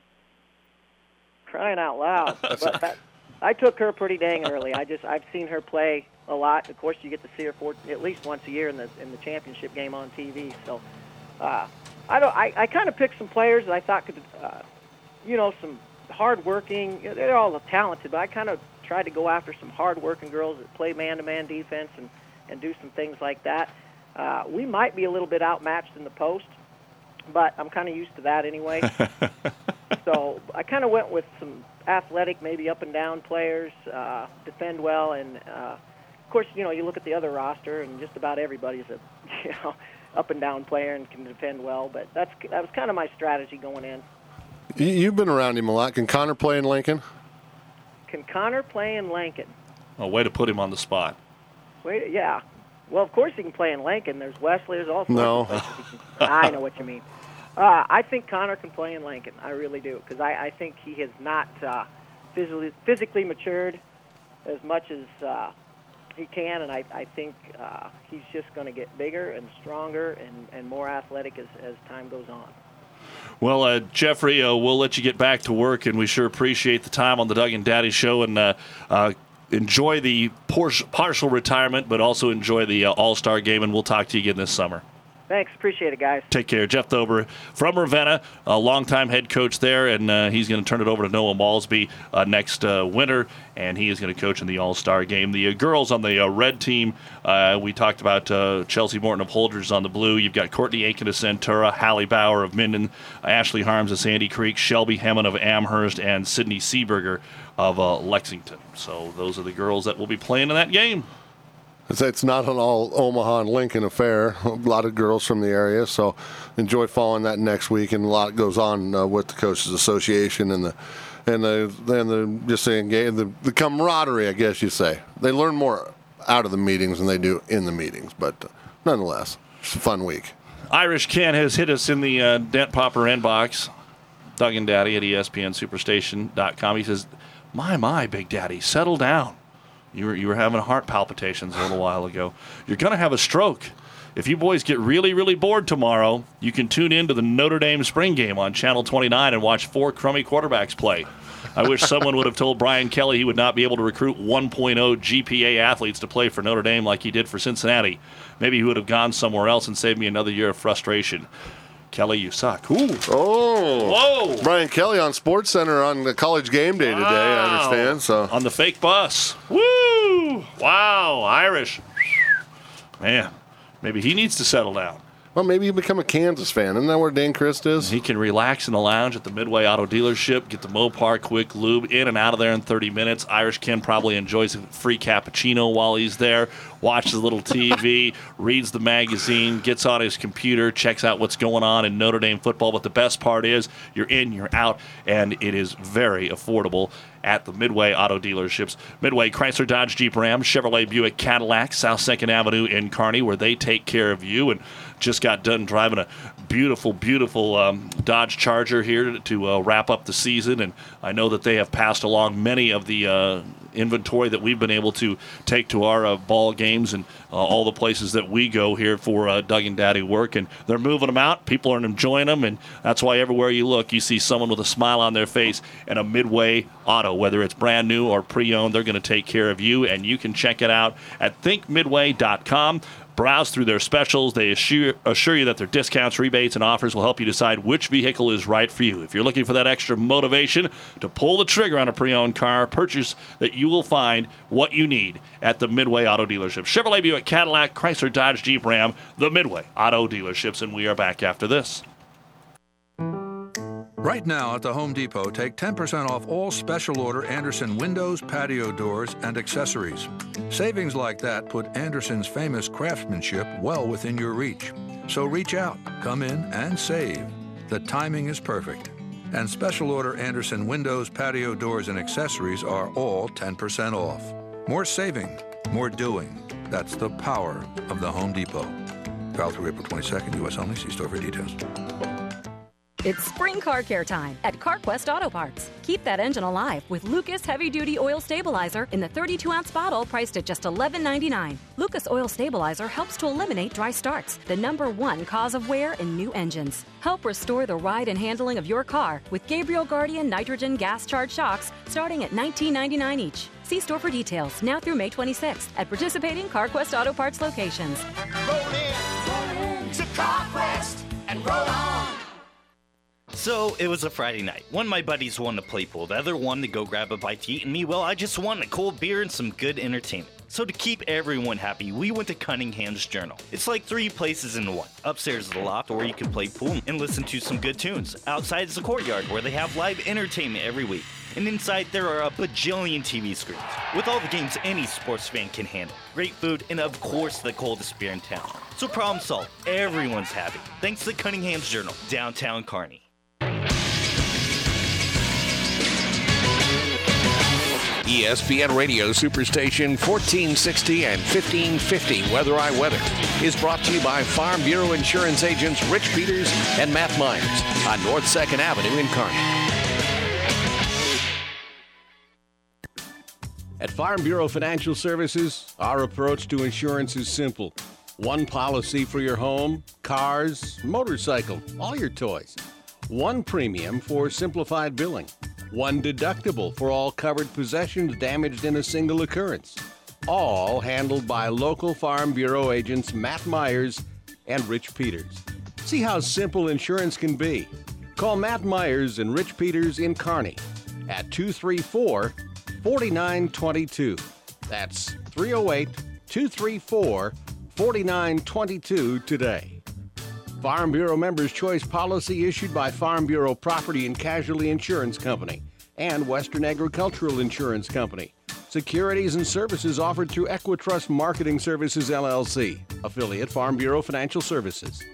Crying out loud. But that, I took her pretty dang early. I just I've seen her play a lot. Of course, you get to see her for at least once a year in the in the championship game on T V. So, uh, I don't. I, I kind of picked some players that I thought could, uh, you know, some hard-working. You know, they're all talented, but I kind of tried to go after some hard-working girls that play man-to-man defense and and do some things like that. Uh, we might be a little bit outmatched in the post, but I'm kind of used to that anyway. So I kind of went with some athletic, maybe up and down players, uh, defend well, and uh, of course, you know, you look at the other roster, and just about everybody's a you know up and down player and can defend well. But that's that was kind of my strategy going in. You've been around him a lot. Can Connor play in Lincoln? Can Connor play in Lincoln? A way to put him on the spot. Wait, yeah. Well, of course he can play in Lincoln. There's Wesley. There's all sorts no. of places he can. I know what you mean. Uh, I think Connor can play in Lincoln. I really do, because I, I think he has not uh, physically physically matured as much as uh, he can, and I, I think uh, he's just going to get bigger and stronger and, and more athletic as, as time goes on. Well, uh, Jeffrey, uh, we'll let you get back to work, and we sure appreciate the time on the Doug and Daddy Show, and uh, uh, enjoy the partial retirement, but also enjoy the uh, All-Star game, and we'll talk to you again this summer. Thanks. Appreciate it, guys. Take care. Jeff Thober from Ravenna, a longtime head coach there, and uh, he's going to turn it over to Noah Malsby uh, next uh, winter, and he is going to coach in the All-Star game. The uh, girls on the uh, red team, uh, we talked about uh, Chelsea Morton of Holdridge on the blue. You've got Courtney Aiken of Centura, Hallie Bauer of Minden, Ashley Harms of Sandy Creek, Shelby Hemmon of Amherst, and Sydney Seeberger of uh, Lexington. So those are the girls that will be playing in that game. It's not an all Omaha and Lincoln affair. A lot of girls from the area, so enjoy following that next week. And a lot goes on uh, with the Coaches Association and the and the and the just saying the, the camaraderie, I guess you say. They learn more out of the meetings than they do in the meetings, but uh, nonetheless, it's a fun week. Irish Ken has hit us in the uh, Dent Popper inbox. Doug and Daddy at E S P N Superstation dot com. He says, "My my, Big Daddy, settle down. You were you were having heart palpitations a little while ago. You're going to have a stroke. If you boys get really, really bored tomorrow, you can tune in to the Notre Dame spring game on Channel twenty-nine and watch four crummy quarterbacks play. I wish someone would have told Brian Kelly he would not be able to recruit one point oh G P A athletes to play for Notre Dame like he did for Cincinnati. Maybe he would have gone somewhere else and saved me another year of frustration. Kelly, you suck." Ooh. Oh. Whoa. Brian Kelly on Sports Center on the College Game Day today, Wow. I understand. So on the fake bus. Woo! Wow, Irish. Man, maybe he needs to settle down. Well, maybe you become a Kansas fan. Isn't that where Dan Christ is? He can relax in the lounge at the Midway Auto Dealership, get the Mopar Quick Lube in and out of there in thirty minutes. Irish Ken probably enjoys a free cappuccino while he's there. watches a little T V, reads the magazine, gets on his computer, checks out what's going on in Notre Dame football. But the best part is you're in, you're out, and it is very affordable at the Midway Auto Dealerships. Midway Chrysler, Dodge, Jeep, Ram, Chevrolet, Buick, Cadillac, South second Avenue in Kearney, where they take care of you. And just got done driving a beautiful, beautiful um, Dodge Charger here to, to uh, wrap up the season. And I know that they have passed along many of the uh, inventory that we've been able to take to our uh, ball games and uh, all the places that we go here for uh, Doug and Daddy work. And they're moving them out. People are enjoying them. And that's why everywhere you look, you see someone with a smile on their face and a Midway Auto. Whether it's brand new or pre-owned, they're going to take care of you. And you can check it out at think midway dot com. Browse through their specials. They assure, assure you that their discounts, rebates, and offers will help you decide which vehicle is right for you. If you're looking for that extra motivation to pull the trigger on a pre-owned car, purchase that you will find what you need at the Midway Auto Dealership. Chevrolet, Buick, Cadillac, Chrysler, Dodge, Jeep, Ram, the Midway Auto Dealerships. And we are back after this. Right now at the Home Depot, take ten percent off all special order Andersen windows, patio doors, and accessories. Savings like that put Andersen's famous craftsmanship well within your reach. So reach out, come in, and save. The timing is perfect. And special order Andersen windows, patio doors, and accessories are all ten percent off. More saving, more doing. That's the power of the Home Depot. Valid through April twenty-second, U S only. See store for details. It's spring car care time at CarQuest Auto Parts. Keep that engine alive with Lucas Heavy Duty Oil Stabilizer in the thirty-two ounce bottle priced at just eleven ninety-nine. Lucas Oil Stabilizer helps to eliminate dry starts, the number one cause of wear in new engines. Help restore the ride and handling of your car with Gabriel Guardian Nitrogen Gas Charge Shocks starting at nineteen ninety-nine each. See store for details now through May twenty-sixth at participating CarQuest Auto Parts locations. Roll in, roll in to CarQuest and roll on. So, it was a Friday night. One of my buddies wanted to play pool, the other wanted to go grab a bite to eat, and me, well, I just wanted a cold beer and some good entertainment. So to keep everyone happy, we went to Cunningham's Journal. It's like three places in one. Upstairs is the loft, where you can play pool and listen to some good tunes. Outside is the courtyard, where they have live entertainment every week. And inside, there are a bajillion T V screens, with all the games any sports fan can handle. Great food, and of course, the coldest beer in town. So problem solved. Everyone's happy. Thanks to Cunningham's Journal, downtown Kearney. E S P N Radio Superstation fourteen sixty and fifteen fifty Weather I Weather is brought to you by Farm Bureau Insurance agents Rich Peters and Matt Myers on North second Avenue in Kearney. At Farm Bureau Financial Services, our approach to insurance is simple. One policy for your home, cars, motorcycle, all your toys. One premium for simplified billing. One deductible for all covered possessions damaged in a single occurrence. All handled by local Farm Bureau agents Matt Myers and Rich Peters. See how simple insurance can be. Call Matt Myers and Rich Peters in Kearney at two three four, four nine two two. That's three oh eight, two three four, four nine two two today. Farm Bureau Members' Choice policy issued by Farm Bureau Property and Casualty Insurance Company and Western Agricultural Insurance Company. Securities and services offered through Equitrust Marketing Services, L L C, affiliate Farm Bureau Financial Services.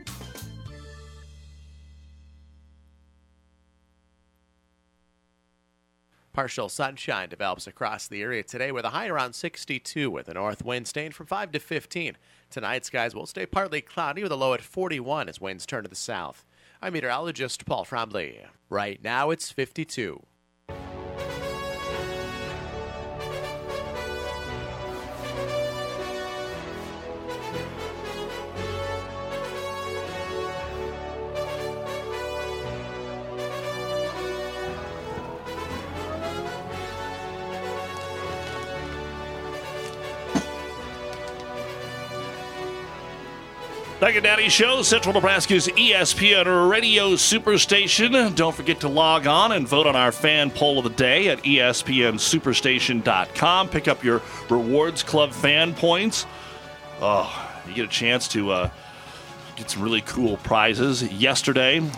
Partial sunshine develops across the area today with a high around sixty-two with a north wind staying from five to fifteen. Tonight, skies will stay partly cloudy with a low at forty-one as winds turn to the south. I'm meteorologist Paul Frombley. Right now, it's fifty-two. Doug and Daddy Show, Central Nebraska's E S P N Radio Superstation. Don't forget to log on and vote on our fan poll of the day at E S P N superstation dot com. Pick up your Rewards Club fan points. Oh, you get a chance to uh, get some really cool prizes. Yesterday,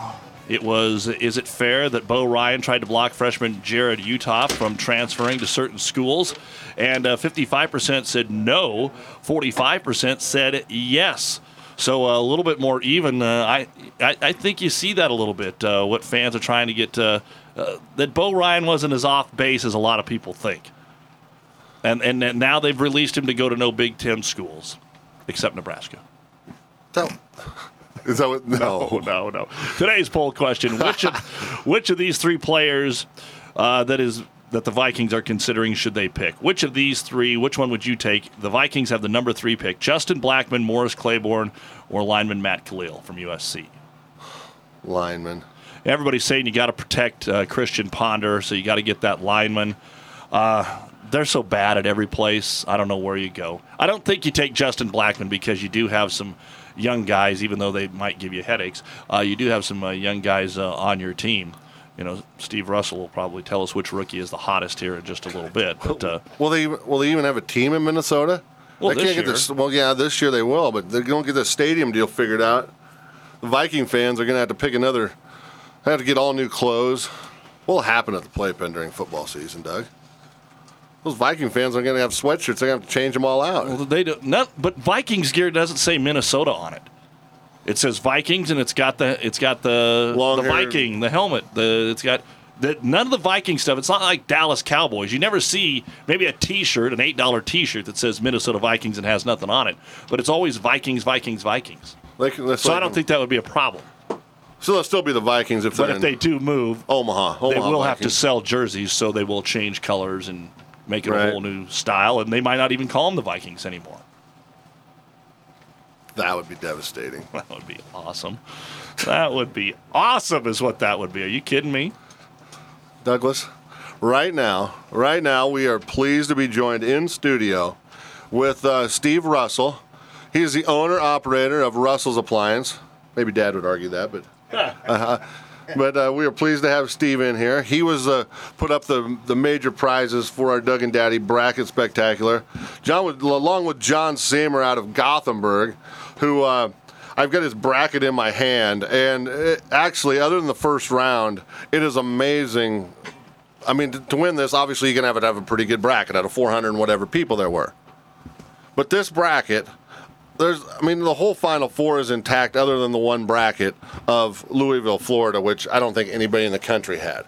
It was, is it fair that Bo Ryan tried to block freshman Jared Uthoff from transferring to certain schools? And uh, fifty-five percent said no, forty-five percent said yes. So uh, a little bit more even. Uh, I, I I think you see that a little bit, uh, what fans are trying to get, uh, uh, that Bo Ryan wasn't as off base as a lot of people think. And, and, and now they've released him to go to no Big Ten schools, except Nebraska. So, is that what, no. no, no, no. Today's poll question, which of which of these three players uh, that is that the Vikings are considering should they pick? Which of these three, which one would you take? The Vikings have the number three pick. Justin Blackman, Morris Claiborne, or lineman Matt Khalil from U S C? Lineman. Everybody's saying you got to protect uh, Christian Ponder, so you got to get that lineman. Uh, they're so bad at every place. I don't know where you go. I don't think you take Justin Blackman because you do have some young guys, even though they might give you headaches. Uh, you do have some uh, young guys uh, on your team. You know, Steve Russell will probably tell us which rookie is the hottest here in just a little bit. But uh, will they will they even have a team in Minnesota? Well, they this can't year. get this. Well, yeah, this year they will, but they don't get the stadium deal figured out. The Viking fans are going to have to pick another. Have to get all new clothes. What will happen at the playpen during football season, Doug? Those Viking fans are going to have sweatshirts. They're going to have to change them all out. Well, they do not. But Vikings gear doesn't say Minnesota on it. It says Vikings, and it's got the it's got the Long the hair. Viking, the helmet. The it's got the, none of the Viking stuff. It's not like Dallas Cowboys. You never see maybe a T-shirt, an eight dollar T-shirt that says Minnesota Vikings and has nothing on it. But it's always Vikings, Vikings, Vikings. Like, that's so like I don't think that would be a problem. So they'll still be the Vikings if But they're if they do move, Omaha, Omaha they will have to Vikings. sell jerseys, so they will change colors and make it Right. a whole new style, and they might not even call them the Vikings anymore. That would be devastating. That would be awesome. That would be awesome is what that would be. Are you kidding me? Douglas, right now, right now we are pleased to be joined in studio with uh, Steve Russell. He is the owner operator of Russell's Appliance. Maybe Dad would argue that, but uh, but uh, we are pleased to have Steve in here. He was uh, put up the the major prizes for our Doug and Daddy Bracket Spectacular. John, with, along with John Seamer out of Gothenburg, who uh, I've got his bracket in my hand, and it, actually, other than the first round, it is amazing. I mean, to, to win this, obviously you're gonna have to have a pretty good bracket out of four hundred and whatever people there were. But this bracket. There's, I mean, the whole Final Four is intact other than the one bracket of Louisville, Florida, which I don't think anybody in the country had.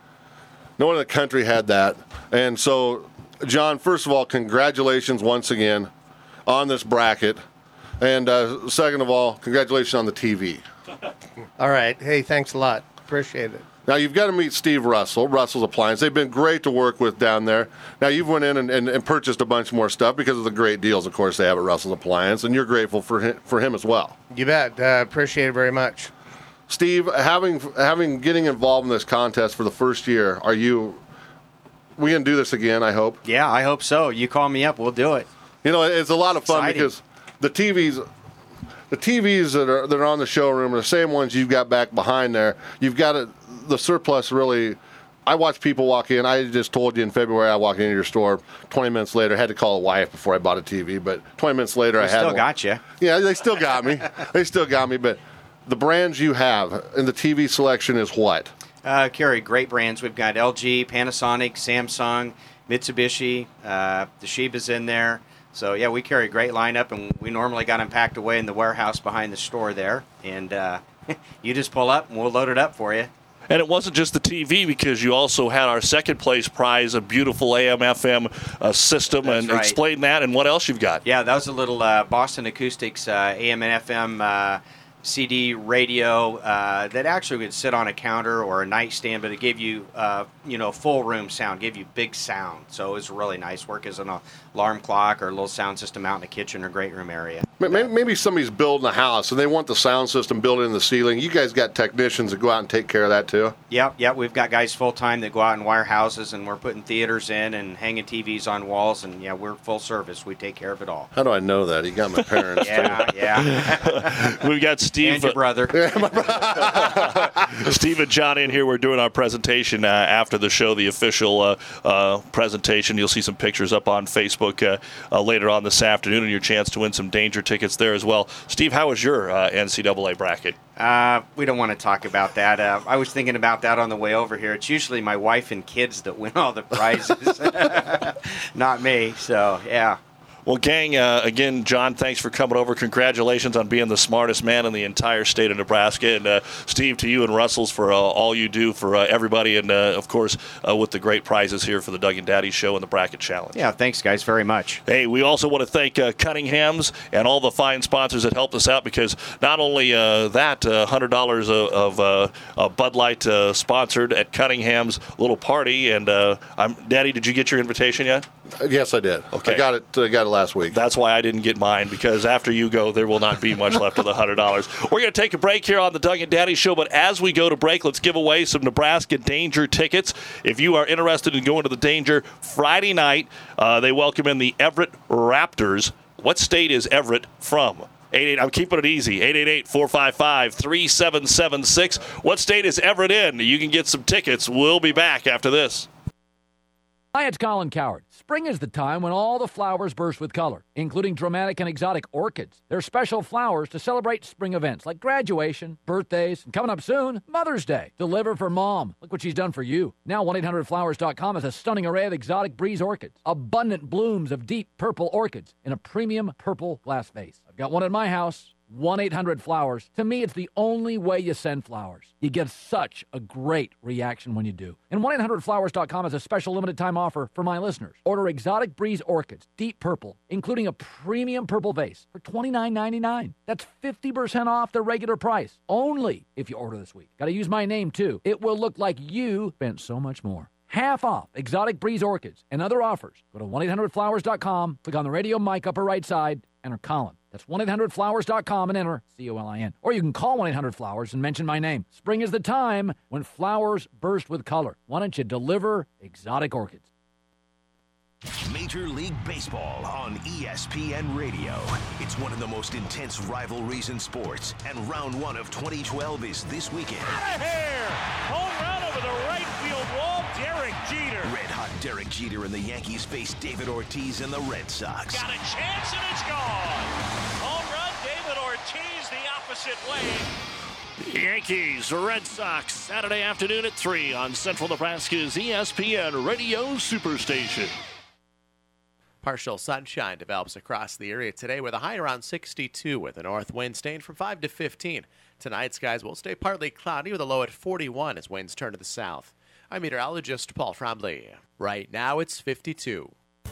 No one in the country had that. And so, John, first of all, congratulations once again on this bracket. And uh, second of all, congratulations on the T V. All right. Hey, thanks a lot. Appreciate it. Now, you've got to meet Steve Russell, Russell's Appliance. They've been great to work with down there. Now, you've went in and, and, and purchased a bunch more stuff because of the great deals, of course, they have at Russell's Appliance, and you're grateful for him, for him as well. You bet. Uh, appreciate it very much. Steve, having having getting involved in this contest for the first year, are you, we going to do this again, I hope? Yeah, I hope so. You call me up, we'll do it. You know, it's a lot of fun Exciting. because the T Vs... The T Vs that are that are on the showroom are the same ones you've got back behind there. You've got a, the surplus really. I watch people walk in. I just told you in February I walked into your store. twenty minutes later, I had to call a wife before I bought a T V. But twenty minutes later, They I had still one. got you. Yeah, they still got me. They still got me. But the brands you have in the T V selection is what? Uh, carry great brands. We've got L G, Panasonic, Samsung, Mitsubishi. Uh, Toshiba's in there. So, yeah, we carry a great lineup, and we normally got them packed away in the warehouse behind the store there. And uh, you just pull up, and we'll load it up for you. And it wasn't just the T V because you also had our second place prize, a beautiful A M F M uh, system. That's and right. explain that and what else you've got. Yeah, that was a little uh, Boston Acoustics uh, A M and F M uh, C D radio uh, that actually would sit on a counter or a nightstand, but it gave you, uh, you know, full room sound, gave you big sound. So it was really nice. Work as an alarm clock or a little sound system out in the kitchen or great room area. Maybe, maybe somebody's building a house and they want the sound system built in the ceiling. You guys got technicians that go out and take care of that too? Yep, yep. We've got guys full time that go out and wire houses, and we're putting theaters in and hanging T Vs on walls, and yeah, we're full service. We take care of it all. How do I know that? You got my parents. Yeah, yeah. We've got Steve. And your brother. Steve and John in here. We're doing our presentation uh, after the show, the official uh, uh, presentation. You'll see some pictures up on Facebook Facebook uh, uh, later on this afternoon, and your chance to win some Danger tickets there as well. Steve, how was your uh, N C double A bracket? Uh, we don't want to talk about that. Uh, I was thinking about that on the way over here. It's usually my wife and kids that win all the prizes, not me. So, yeah. Well, gang, uh, again, John, thanks for coming over. Congratulations on being the smartest man in the entire state of Nebraska. And, uh, Steve, to you and Russell's for uh, all you do for uh, everybody. And, uh, of course, uh, with the great prizes here for the Doug and Daddy Show and the Bracket Challenge. Yeah, thanks, guys, very much. Hey, we also want to thank uh, Cunningham's and all the fine sponsors that helped us out, because not only uh, that, uh, one hundred dollars of, of uh, uh, Bud Light uh, sponsored at Cunningham's little party. And, uh, I'm, Daddy, did you get your invitation yet? Yes, I did. Okay. I got it. I got it last week. That's why I didn't get mine, because after you go, there will not be much left of the one hundred dollars. We're going to take a break here on the Doug and Daddy Show, but as we go to break, let's give away some Nebraska Danger tickets. If you are interested in going to the Danger Friday night, uh, they welcome in the Everett Raptors. What state is Everett from? eight eight, I'm keeping it easy. eight eight eight, four five five, three seven seven six. What state is Everett in? You can get some tickets. We'll be back after this. Hi, it's Colin Coward. Spring is the time when all the flowers burst with color, including dramatic and exotic orchids. They're special flowers to celebrate spring events like graduation, birthdays, and coming up soon, Mother's Day. Deliver for Mom. Look what she's done for you. Now one eight hundred flowers dot com has a stunning array of exotic breeze orchids, abundant blooms of deep purple orchids in a premium purple glass vase. I've got one at my house. one eight hundred flowers. To me, it's the only way you send flowers. You get such a great reaction when you do. And one eight hundred flowers dot com has a special limited time offer for my listeners. Order exotic breeze orchids, deep purple, including a premium purple vase for twenty-nine ninety-nine. That's fifty percent off the regular price. Only if you order this week. Got to use my name, too. It will look like you spent so much more. Half off exotic breeze orchids and other offers. Go to one eight hundred flowers dot com, click on the radio mic upper right side, enter Colin. That's one eight hundred flowers dot com and enter C O L I N. Or you can call one eight hundred flowers and mention my name. Spring is the time when flowers burst with color. Why don't you deliver exotic orchids? Major League Baseball on E S P N Radio. It's one of the most intense rivalries in sports, and round one of twenty twelve is this weekend. Out of here! Home run over the right field wall, Derek Jeter. Red hot Derek Jeter and the Yankees face David Ortiz and the Red Sox. Got a chance and it's gone. Home run, David Ortiz the opposite way. Yankees, Red Sox, Saturday afternoon at three on Central Nebraska's E S P N Radio Superstation. Partial sunshine develops across the area today with a high around sixty-two with a north wind staying from five to fifteen. Tonight, skies will stay partly cloudy with a low at forty-one as winds turn to the south. I'm meteorologist Paul Fromley. Right now, it's fifty-two.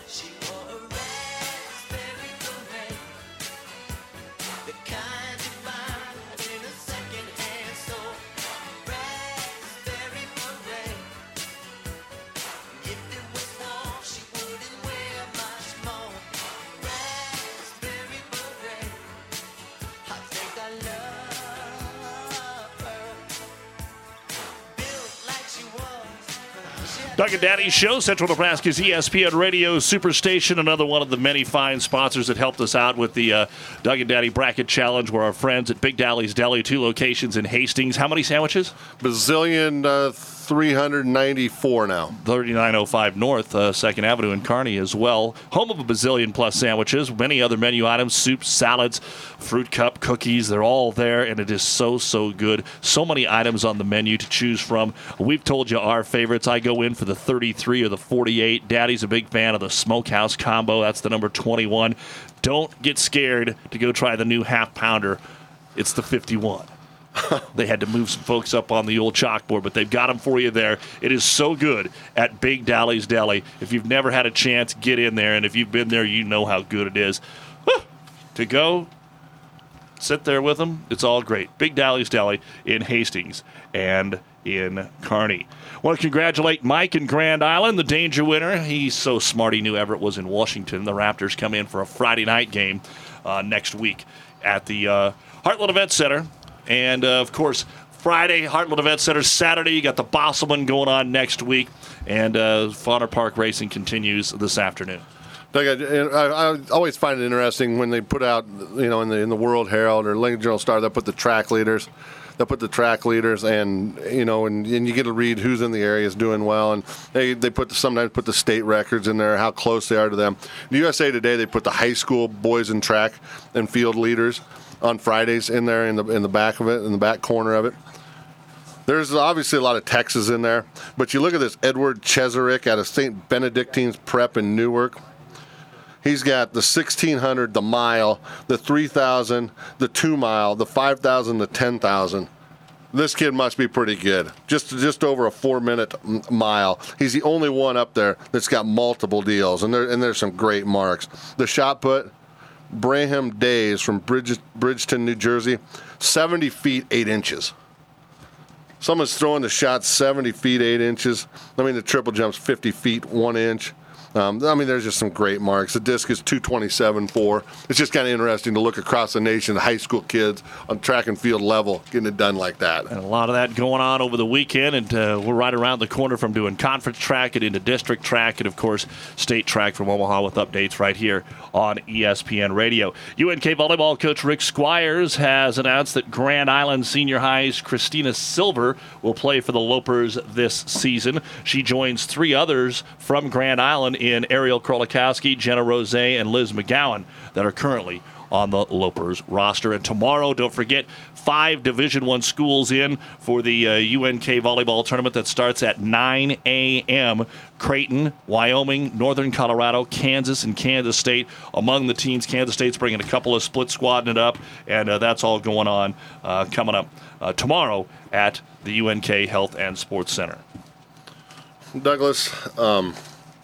Doug and Daddy Show, Central Nebraska's E S P N Radio Superstation, another one of the many fine sponsors that helped us out with the uh, Doug and Daddy Bracket Challenge. We're our friends at Big Dally's Deli, two locations in Hastings. How many sandwiches? Bazillion, uh, three hundred ninety-four now. thirty-nine oh five North, uh, second Avenue in Kearney as well. Home of a bazillion plus sandwiches, many other menu items, soups, salads, fruit cup, cookies. They're all there, and it is so, so good. So many items on the menu to choose from. We've told you our favorites. I go in for the thirty-three or the forty-eight. Daddy's a big fan of the Smokehouse Combo. That's the number twenty-one. Don't get scared to go try the new half pounder. It's the fifty-one. They had to move some folks up on the old chalkboard, but they've got them for you there. It is so good at Big Dally's Deli. If you've never had a chance, get in there, and if you've been there, you know how good it is. To go, sit there with them, it's all great. Big Dally's Deli in Hastings and in Kearney. I want to congratulate Mike in Grand Island, the Danger winner. He's so smart, he knew Everett was in Washington. The Raptors come in for a Friday night game uh, next week at the uh, Heartland Event Center. And, uh, of course, Friday, Heartland Event Center. Saturday, you got the Bosselman going on next week. And uh, Fauner Park Racing continues this afternoon. Doug, I, I always find it interesting when they put out, you know, in the in the World Herald or Lincoln Journal Star, they put the track leaders. They'll put the track leaders, and you know, and, and you get to read who's in the area is doing well, and they they put the, sometimes put the state records in there, how close they are to them. The U S A Today, they put the high school boys in track and field leaders on Fridays in there in the in the back of it, in the back corner of it. There's obviously a lot of Texas in there, but you look at this Edward Cheserek out of Saint Benedictine's Prep in Newark. He's got the sixteen hundred, the mile, the three thousand, the two mile, the five thousand, the ten thousand. This kid must be pretty good. Just just over a four-minute mile. He's the only one up there that's got multiple deals, and there and there's some great marks. The shot put, Braham Days from Bridge, Bridgeton, New Jersey, seventy feet, eight inches. Someone's throwing the shot seventy feet, eight inches. I mean, the triple jump's fifty feet, one inch. Um, I mean, there's just some great marks. The disc is two twenty-seven four. It's just kind of interesting to look across the nation, high school kids on track and field level getting it done like that. And a lot of that going on over the weekend, and uh, we're right around the corner from doing conference track and into district track, and, of course, state track from Omaha with updates right here on E S P N Radio. U N K volleyball coach Rick Squires has announced that Grand Island Senior High's Christina Silver will play for the Lopers this season. She joins three others from Grand Island in Ariel Krolikowski, Jenna Rose, and Liz McGowan that are currently on the Lopers roster. And tomorrow, don't forget, five Division I schools in for the uh, U N K volleyball tournament that starts at nine a.m. Creighton, Wyoming, Northern Colorado, Kansas, and Kansas State. Among the teams, Kansas State's bringing a couple of split squadding it up, and uh, that's all going on uh, coming up uh, tomorrow at the U N K Health and Sports Center. Douglas, um,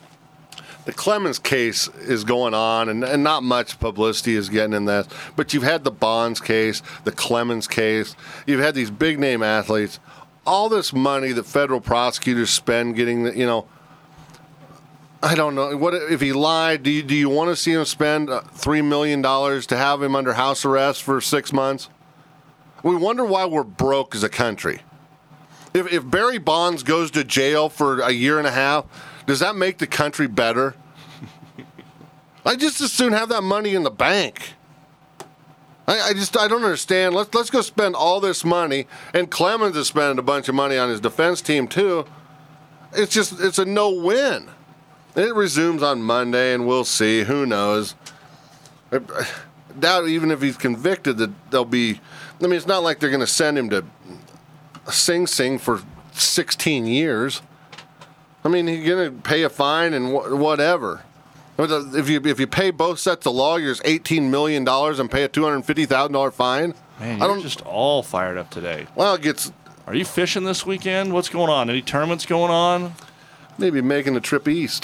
the Clemens case is going on, and, and not much publicity is getting in that. But you've had the Bonds case, the Clemens case. You've had these big-name athletes. All this money that federal prosecutors spend getting, the, you know, I don't know. What if he lied? Do you, do you want to see him spend three million dollars to have him under house arrest for six months? We wonder why we're broke as a country. If, if Barry Bonds goes to jail for a year and a half, does that make the country better? I just as soon have that money in the bank. I, I just I don't understand. Let's let's go spend all this money, and Clemens is spending a bunch of money on his defense team too. It's just it's a no-win. It resumes on Monday, and we'll see. Who knows? I doubt even if he's convicted that there'll be. I mean, it's not like they're going to send him to Sing Sing for sixteen years. I mean, he's going to pay a fine and wh- whatever. If you if you pay both sets of lawyers eighteen million dollars and pay a two hundred fifty thousand dollars fine, man, you're I don't, just all fired up today. Well, it gets. Are you fishing this weekend? What's going on? Any tournaments going on? Maybe making a trip east.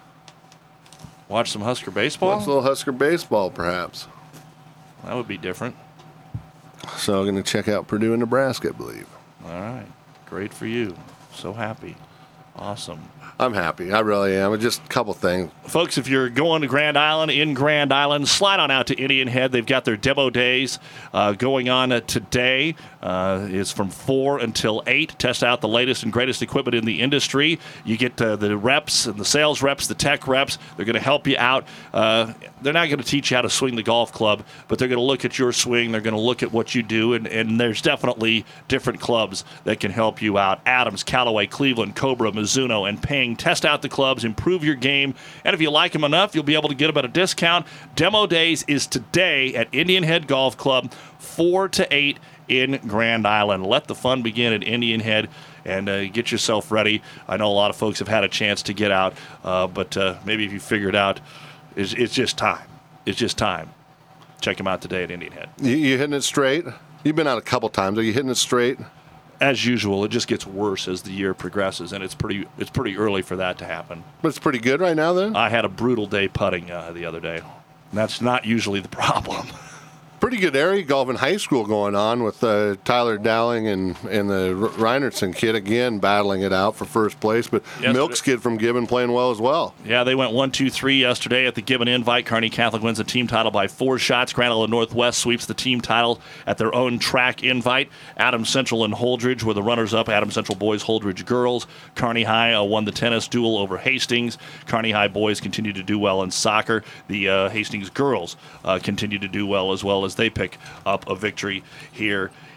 Watch some Husker baseball? Watch a little Husker baseball, perhaps. That would be different. So I'm going to check out Purdue and Nebraska, I believe. All right. Great for you. So happy. Awesome. I'm happy. I really am. Just a couple things. Folks, if you're going to Grand Island, in Grand Island, slide on out to Indian Head. They've got their demo days uh, going on uh, today. Uh, it's from four until eight. Test out the latest and greatest equipment in the industry. You get uh, the reps and the sales reps, the tech reps. They're going to help you out. Uh, they're not going to teach you how to swing the golf club, but they're going to look at your swing. They're going to look at what you do, and, and there's definitely different clubs that can help you out. Adams, Callaway, Cleveland, Cobra, Mizuno, and Ping. Test out the clubs, improve your game, and if you like them enough, you'll be able to get them at a discount. Demo Days is today at Indian Head Golf Club, four to eight in Grand Island. Let the fun begin at Indian Head, and uh, get yourself ready. I know a lot of folks have had a chance to get out, uh, but uh, maybe if you figure it out, it's, it's just time. It's just time. Check them out today at Indian Head. You, you hitting it straight? You've been out a couple times. Are you hitting it straight? As usual, it just gets worse as the year progresses, and it's pretty it's pretty early for that to happen. But it's pretty good right now, then? I had a brutal day putting uh, the other day. And that's not usually the problem. Pretty good area golf in high school going on with uh, Tyler Dowling and, and the Reinertson kid again battling it out for first place. But Yesterday. Milk's kid from Gibbon playing well as well. Yeah, they went one two three yesterday at the Gibbon Invite. Kearney Catholic wins the team title by four shots. Grand Island Northwest sweeps the team title at their own track invite. Adams Central and Holdridge were the runners-up. Adams Central boys, Holdridge girls. Kearney High uh, won the tennis duel over Hastings. Kearney High boys continue to do well in soccer. The uh, Hastings girls uh, continue to do well as well as they pick up a victory here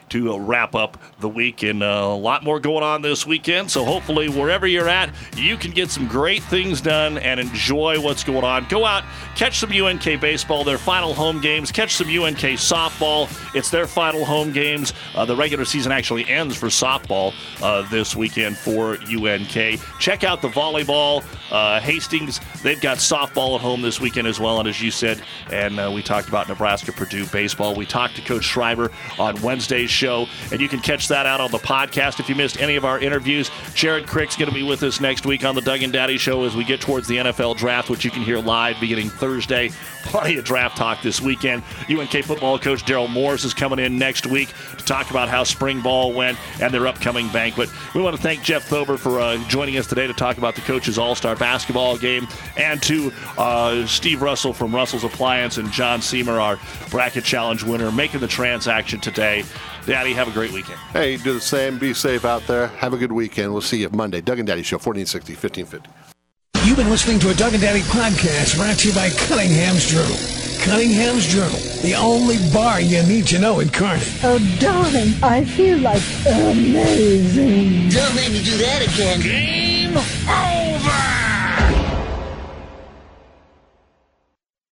to uh, wrap up the week. And uh, a lot more going on this weekend. So hopefully wherever you're at, you can get some great things done and enjoy what's going on. Go out, catch some U N K baseball, their final home games. Catch some U N K softball. It's their final home games. Uh, the regular season actually ends for softball uh, this weekend for U N K. Check out the volleyball. Uh, Hastings, they've got softball at home this weekend as well. And as you said, and uh, we talked about Nebraska-Purdue baseball. We talked to Coach Schreiber on Wednesday's show, and you can catch that out on the podcast if you missed any of our interviews. Jared Crick's going to be with us next week on the Doug and Daddy Show as we get towards the N F L draft, which you can hear live beginning Thursday. Plenty of draft talk this weekend. U N K football coach Daryl Morris is coming in next week to talk about how spring ball went and their upcoming banquet. We want to thank Jeff Thober for uh, joining us today to talk about the Coaches All-Star basketball game, and to uh, Steve Russell from Russell's Appliance and John Seamer, our Bracket Challenge winner, making the transaction today. Daddy, have a great weekend. Hey, do the same. Be safe out there. Have a good weekend. We'll see you Monday. Doug and Daddy Show, fourteen sixty, fifteen fifty. You've been listening to a Doug and Daddy podcast brought to you by Cunningham's Journal. Cunningham's Journal, the only bar you need to know in Kearney. Oh, darling, I feel like amazing. Don't make me do that again. Game on!